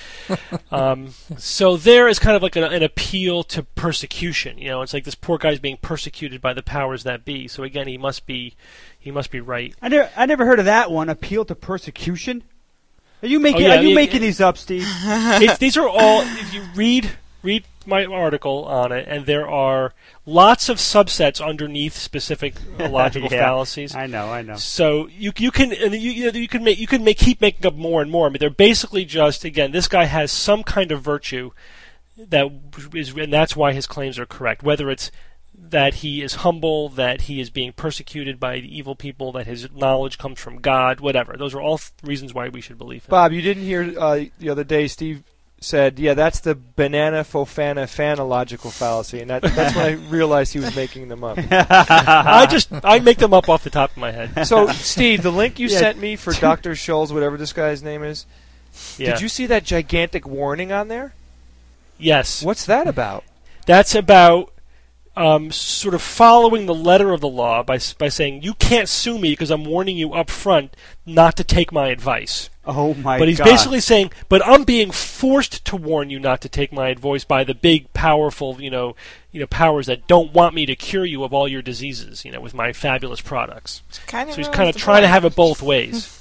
um, so there is kind of like an, an appeal to persecution. You know, it's like this poor guy's being persecuted by the powers that be. So again, he must be, he must be right. I never, I never heard of that one. Appeal to persecution. Are you making? Oh, yeah, are you yeah, making yeah. these up, Steve? It's, these are all. If you read read my article on it, and there are lots of subsets underneath specific uh, logical Yeah, fallacies. I know, I know. So you you can and you you, know, you can make you can make keep making up more and more. I mean, they're basically just again, this guy has some kind of virtue that is, and that's why his claims are correct. Whether it's that he is humble, that he is being persecuted by the evil people, that his knowledge comes from God, whatever. Those are all th- reasons why we should believe him. Bob, you didn't hear uh, the other day Steve said, yeah, that's the banana fofana phanological fallacy, and that, that's when I realized he was making them up. I just I make them up off the top of my head. So, Steve, the link you Yeah. sent me for Doctor Scholl's, whatever this guy's name is, Yeah. did you see that gigantic warning on there? Yes. What's that about? That's about um, sort of following the letter of the law by by saying you can't sue me because I'm warning you up front not to take my advice. Oh my god! But he's God. basically saying, but I'm being forced to warn you not to take my advice by the big, powerful, you know, you know, powers that don't want me to cure you of all your diseases, you know, with my fabulous products. Kind of So he's ruins kind of the trying to point. have it both ways.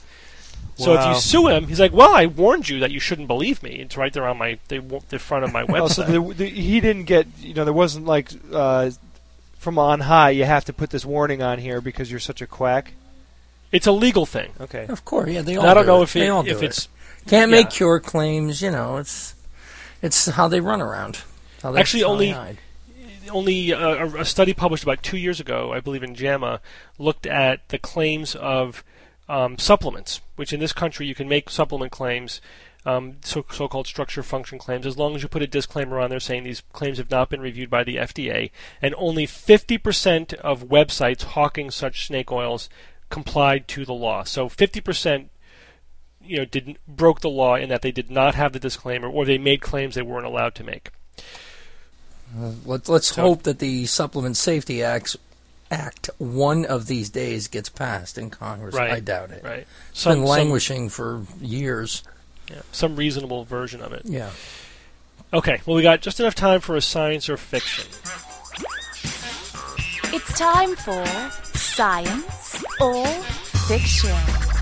So if Wow. you sue him, he's like, well, I warned you that you shouldn't believe me. It's right there on my the, the front of my Oh, so website. the, the, he didn't get, you know, there wasn't like uh, from on high, you have to put this warning on here because you're such a quack. It's a legal thing. Okay. Of course, yeah, they all. And I don't do know it. if they it, all do if it. it's Can't yeah. make cure claims. You know, it's it's how they run around. How they, Actually, how only- they hide. only uh, a, a study published about two years ago, I believe in JAMA, looked at the claims of um, supplements, which in this country you can make supplement claims, um, so, so-called structure function claims, as long as you put a disclaimer on there saying these claims have not been reviewed by the F D A, and only fifty percent of websites hawking such snake oils complied to the law. So fifty percent you know, didn't broke the law in that they did not have the disclaimer, or they made claims they weren't allowed to make. Uh, let's let's So- hope that the Supplement Safety Act Act one of these days gets passed in Congress. Right. I doubt it. Right. It's Some, been some, languishing for years. yeah, some reasonable version of it. Yeah. Okay, well, we got just enough time for a science or fiction. It's time for Science or Fiction.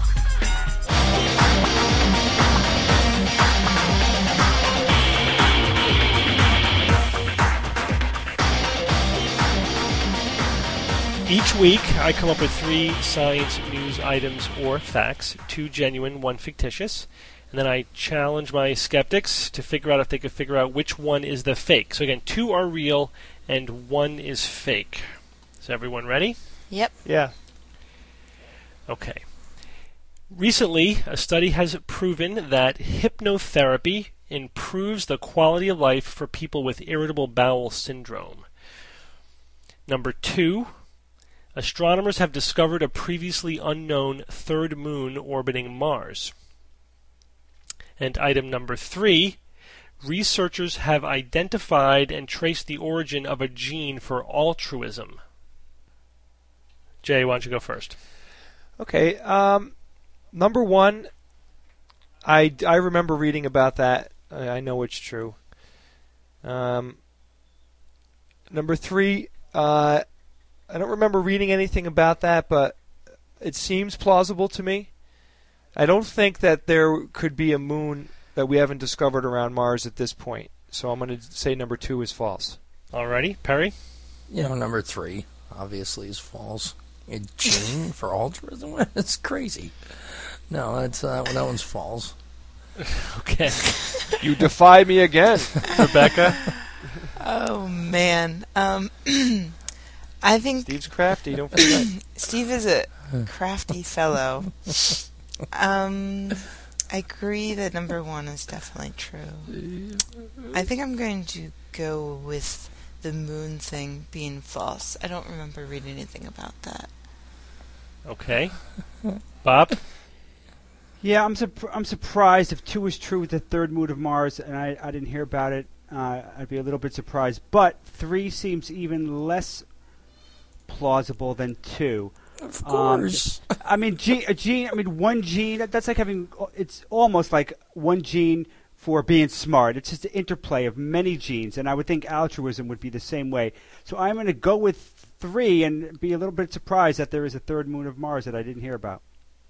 Each week, I come up with three science news items or facts, two genuine, one fictitious, and then I challenge my skeptics to figure out if they could figure out which one is the fake. So again, two are real and one is fake. Is everyone ready? Yep. Yeah. Okay. Recently, a study has proven that hypnotherapy improves the quality of life for people with irritable bowel syndrome. Number two, astronomers have discovered a previously unknown third moon orbiting Mars. And item number three, researchers have identified and traced the origin of a gene for altruism. Jay, why don't you go first? Okay. Um, number one, I, I remember reading about that I, I know it's true. Um, number three, uh, I don't remember reading anything about that, but it seems plausible to me. I don't think that there could be a moon that we haven't discovered around Mars at this point. So I'm going to say number two is false. Alrighty, Perry? You know, number three, obviously, is false. A gene for altruism? It's crazy. No, that's, uh, that one's false. Okay. You defy me again, Rebecca. Oh, man. Um, I think Steve's crafty, don't forget. Steve is a crafty fellow. Um, I agree that number one is definitely true. I think I'm going to go with the moon thing being false. I don't remember reading anything about that. Okay. Bob? Yeah, I'm surp- I'm surprised if two is true with the third moon of Mars, and I, I didn't hear about it. Uh, I'd be a little bit surprised. But three seems even less plausible than two. Of course. Um, I mean, gene, a gene. I mean, one gene. That, that's like having. It's almost like one gene for being smart. It's just the interplay of many genes, and I would think altruism would be the same way. So I'm going to go with three and be a little bit surprised that there is a third moon of Mars that I didn't hear about.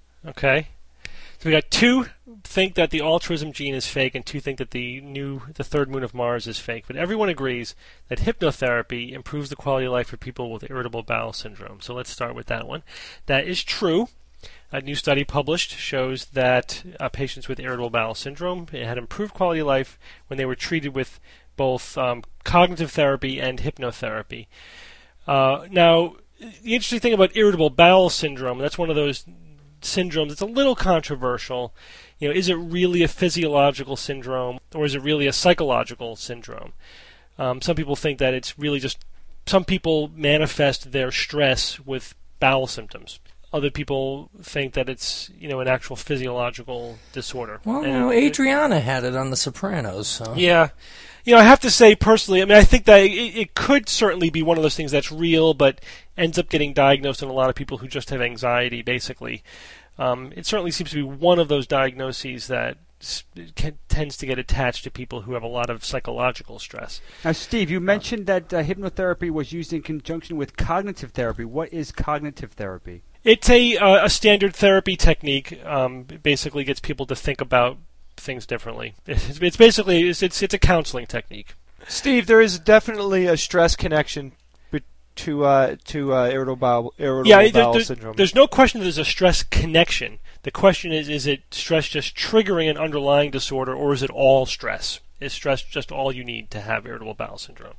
Okay. So we got two think that the altruism gene is fake, and two think that the new, the third moon of Mars is fake. But everyone agrees that hypnotherapy improves the quality of life for people with irritable bowel syndrome. So let's start with that one. That is true. A new study published shows that uh, patients with irritable bowel syndrome had improved quality of life when they were treated with both um, cognitive therapy and hypnotherapy. Uh, now, the interesting thing about irritable bowel syndrome, that's one of those syndromes. It's a little controversial. You know, is it really a physiological syndrome or is it really a psychological syndrome? Um, some people think that it's really just some people manifest their stress with bowel symptoms. Other people think that it's, you know, an actual physiological disorder. Well, And you know, it- Adriana had it on The Sopranos. So. Yeah. You know, I have to say personally, I mean, I think that it, it could certainly be one of those things that's real, but ends up getting diagnosed in a lot of people who just have anxiety, basically. Um, it certainly seems to be one of those diagnoses that s- can, tends to get attached to people who have a lot of psychological stress. Now, Steve, you mentioned that uh, hypnotherapy was used in conjunction with cognitive therapy. What is cognitive therapy? It's a, uh, a standard therapy technique. Um, it basically gets people to think about things differently. It's, it's basically it's, it's it's a counseling technique. Steve, there is definitely a stress connection be- to uh, to uh, irritable bowel, irritable Yeah, there, bowel there- syndrome. there's no question that there's a stress connection. The question is, is it stress just triggering an underlying disorder, or is it all stress? Is stress just all you need to have irritable bowel syndrome?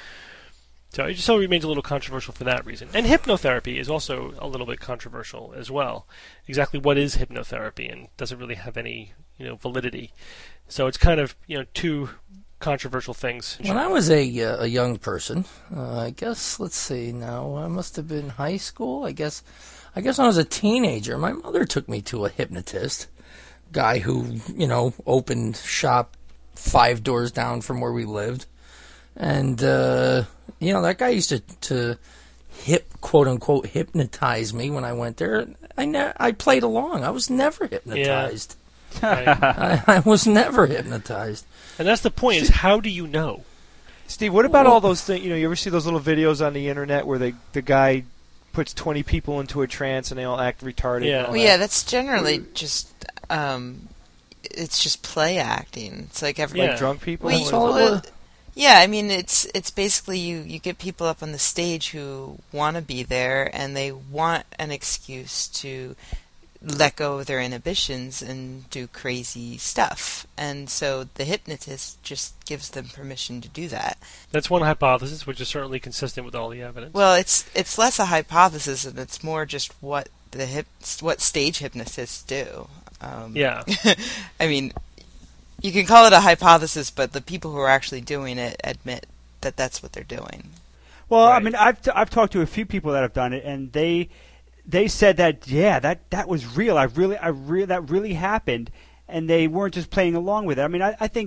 So it still remains a little controversial for that reason. And hypnotherapy is also a little bit controversial as well. Exactly what is hypnotherapy, and does it really have any, you know, validity? So it's kind of, you know, two controversial things. When I was a uh, a young person, uh, I guess let's see now, I must have been high school. I guess, I guess when I was a teenager, my mother took me to a hypnotist, guy who you know opened shop five doors down from where we lived, and uh, you know that guy used to to hip quote unquote hypnotize me when I went there. I ne- I played along. I was never hypnotized. Right? I, I was never hypnotized. And that's the point, is how do you know? Steve, what about all those things? You know, you ever see those little videos on the internet where they the guy puts twenty people into a trance and they all act retarded? Yeah. and all Well, that? yeah, that's generally just um, it's just play acting. It's like everybody. Yeah. Drunk people. Well, That's you- all it well, was. yeah, I mean, it's it's basically you, you get people up on the stage who want to be there and they want an excuse to let go of their inhibitions and do crazy stuff. And so the hypnotist just gives them permission to do that. That's one hypothesis, which is certainly consistent with all the evidence. Well, it's it's less a hypothesis and it's more just what the hip what stage hypnotists do. Um, yeah. I mean, you can call it a hypothesis, but the people who are actually doing it admit that that's what they're doing. Well, I Right. mean, I've t- I've talked to a few people that have done it, and they they said that yeah, that, that was real. I really, I re- that really happened, and they weren't just playing along with it. I mean, I, I think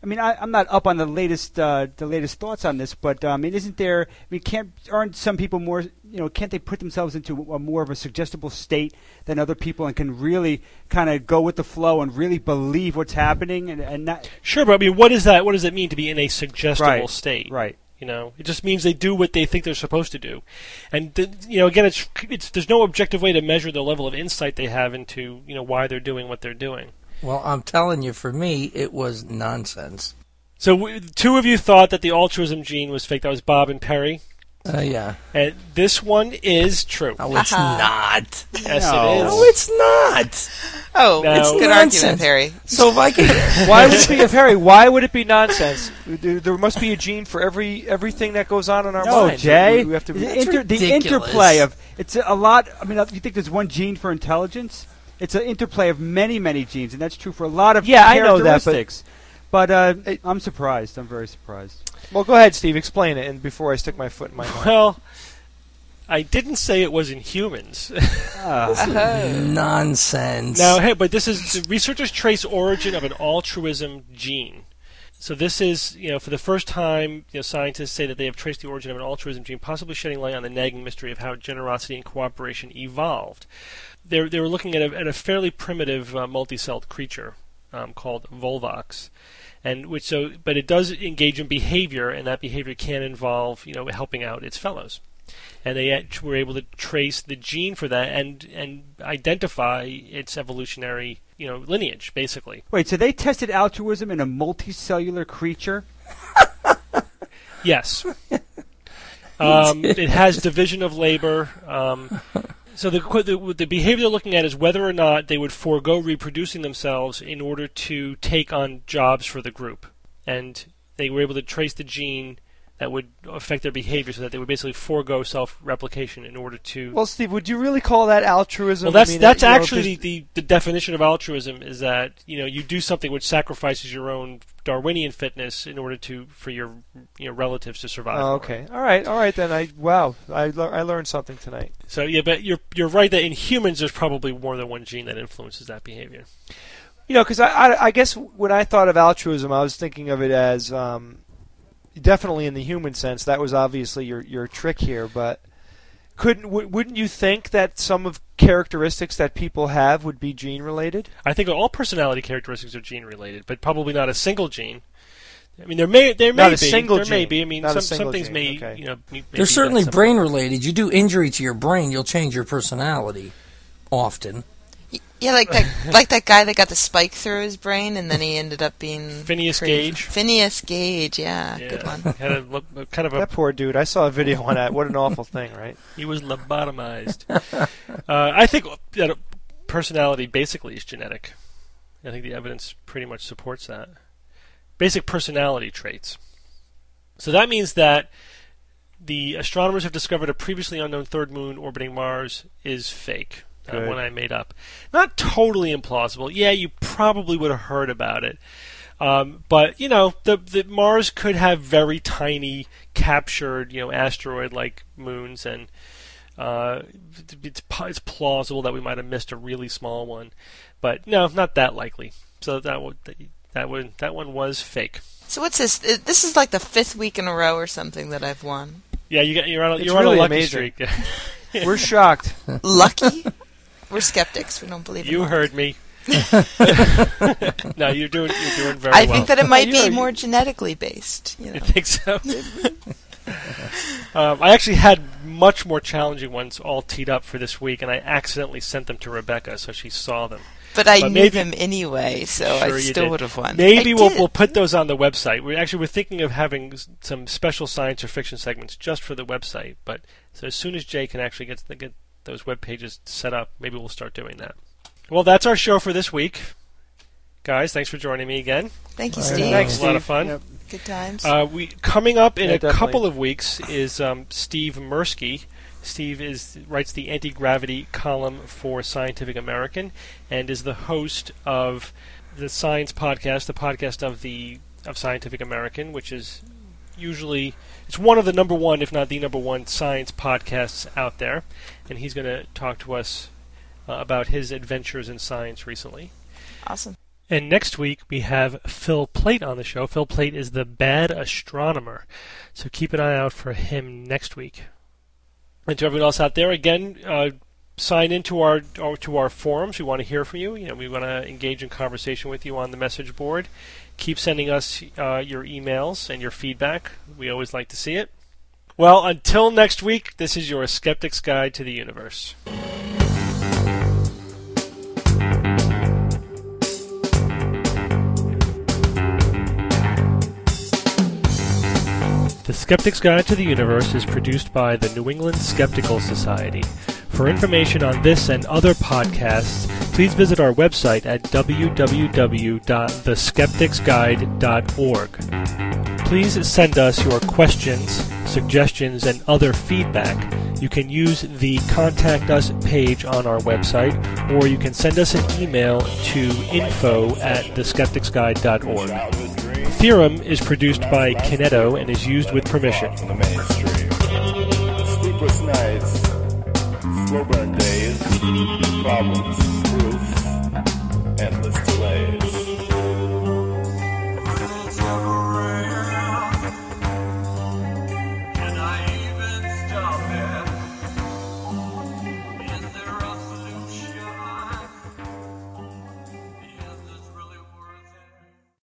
I mean, I, I'm not up on the latest uh, the latest thoughts on this, but um, I mean, isn't there? I mean, can't aren't some people more? You know, can't they put themselves into a more of a suggestible state than other people, and can really kind of go with the flow and really believe what's happening, and, and not Sure, but I mean, what is that? What does it mean to be in a suggestible Right, state? right? You know, it just means they do what they think they're supposed to do, and th- you know, again, it's it's there's no objective way to measure the level of insight they have into you know why they're doing what they're doing. Well, I'm telling you, for me, it was nonsense. So w- two of you thought that the altruism gene was fake. That was Bob and Perry. Uh, yeah. And this one is true. Oh, it's not. Yes, No. it is. No, it's not. Oh, No. it's a good Nonsense. argument, Perry. So if I can... Why would it be, Harry? Why would it be nonsense? There there must be a gene for every everything that goes on in our No, minds. Jay. We, we have to. the, That's inter- the ridiculous. interplay of it's a lot. I mean, you think there's one gene for intelligence? It's an interplay of many, many genes, and that's true for a lot of Yeah, I know that, but- characteristics. But, uh, It- I'm surprised. I'm very surprised. Well, go ahead, Steve. Explain it, and before I stick my foot in my mouth. Well, I didn't say it was in humans. Uh, Nonsense. Now, hey, but this is the researchers trace origin of an altruism gene. So this is, you know, for the first time, you know, scientists say that they have traced the origin of an altruism gene, possibly shedding light on the nagging mystery of how generosity and cooperation evolved. They they were looking at a, at a fairly primitive uh, multicelled creature um, called Volvox, and which so, but it does engage in behavior, and that behavior can involve, you know, helping out its fellows. And they act- were able to trace the gene for that and and identify its evolutionary, you know, lineage, basically. wait, so they tested altruism in a multicellular creature? Yes. Um, it has division of labor. Um, so the, qu- the the behavior they're looking at is whether or not they would forego reproducing themselves in order to take on jobs for the group. And they were able to trace the gene that would affect their behavior, so that they would basically forego self-replication in order to. Well, Steve, would you really call that altruism? Well, that's I mean, that's uh, you know, actually there's- the, the, the definition of altruism is that you know you do something which sacrifices your own Darwinian fitness in order to for your you know relatives to survive. Oh, more. okay. All right. All right. Then I wow. I lear- I learned something tonight. So yeah, but you're you're right that in humans there's probably more than one gene that influences that behavior. You know, because I, I I guess when I thought of altruism, I was thinking of it as um, definitely in the human sense. That was obviously your your trick here, but couldn't w- wouldn't you think that some of characteristics that people have would be gene related? I think all personality characteristics are gene related, but probably not a single gene. I mean, there may there may Not be a single there may gene. be. I mean, Not a some single some things gene, may okay. you know. May, may They're be certainly that brain related. You do injury to your brain, you'll change your personality often. Yeah, like that, like that guy that got the spike through his brain, and then he ended up being Phineas crazy. Gage. Phineas Gage, yeah, Yeah, good one. had a, lo- a kind of a That poor dude. I saw a video on that. What an awful thing, right? he was lobotomized. uh, I think that a personality basically is genetic. I think the evidence pretty much supports that. Basic personality traits. So that means that the astronomers have discovered a previously unknown third moon orbiting Mars is fake. Uh, Good. one I made up. Not totally implausible. Yeah, you probably would have heard about it. Um, but, you know, the, the Mars could have very tiny captured, you know, asteroid-like moons, and uh, it's, po- it's plausible that we might have missed a really small one. But, no, not that likely. So that w- that one, that one was fake. So what's this? Uh, This is like the fifth week in a row or something that I've won. Yeah, you got, you're on a, It's you're on really a lucky amazing. streak. We're shocked. Lucky? We're skeptics. We don't believe in You luck. heard me. No, you're doing you're doing very I well. think that it might You be know, more genetically based. You know. You think so? um, I actually had much more challenging ones all teed up for this week, and I accidentally sent them to Rebecca, so she saw them. But I But knew maybe- them anyway, so Sure I you still did. would have won. Maybe I we'll did. we'll put those on the website. We actually we're thinking of having s- some special science or fiction segments just for the website. But so as soon as Jay can actually get the, get those web pages set up, maybe we'll start doing that. Well, that's our show for this week, guys. Thanks for joining me again. Thank you, Right. Steve. Thanks, It was a lot of Steve. fun. Yep. Good times. Uh, we coming up in Yeah, a definitely. couple of weeks is um, Steve Mirsky. Steve is writes the anti-gravity column for Scientific American and is the host of the Science Podcast, the podcast of the of Scientific American, which is usually it's one of the number one, if not the number one, science podcasts out there. And he's going to talk to us uh, about his adventures in science recently. Awesome. And next week we have Phil Plait on the show. Phil Plait is the bad astronomer, so keep an eye out for him next week. And to everyone else out there, again, uh, sign into our, our to our forums. We want to hear from you. You know, we want to engage in conversation with you on the message board. Keep sending us uh, your emails and your feedback. We always like to see it. Well, until next week, this is your Skeptic's Guide to the Universe. The Skeptic's Guide to the Universe is produced by the New England Skeptical Society. For information on this and other podcasts, please visit our website at w w w dot the skeptics guide dot org. Please send us your questions, suggestions, and other feedback. You can use the Contact Us page on our website, or you can send us an email to info at the skeptics guide dot org. Theorem is produced by Kineto and is used with permission. Sleepless nights, slow burn days, problems, proofs, endless delays.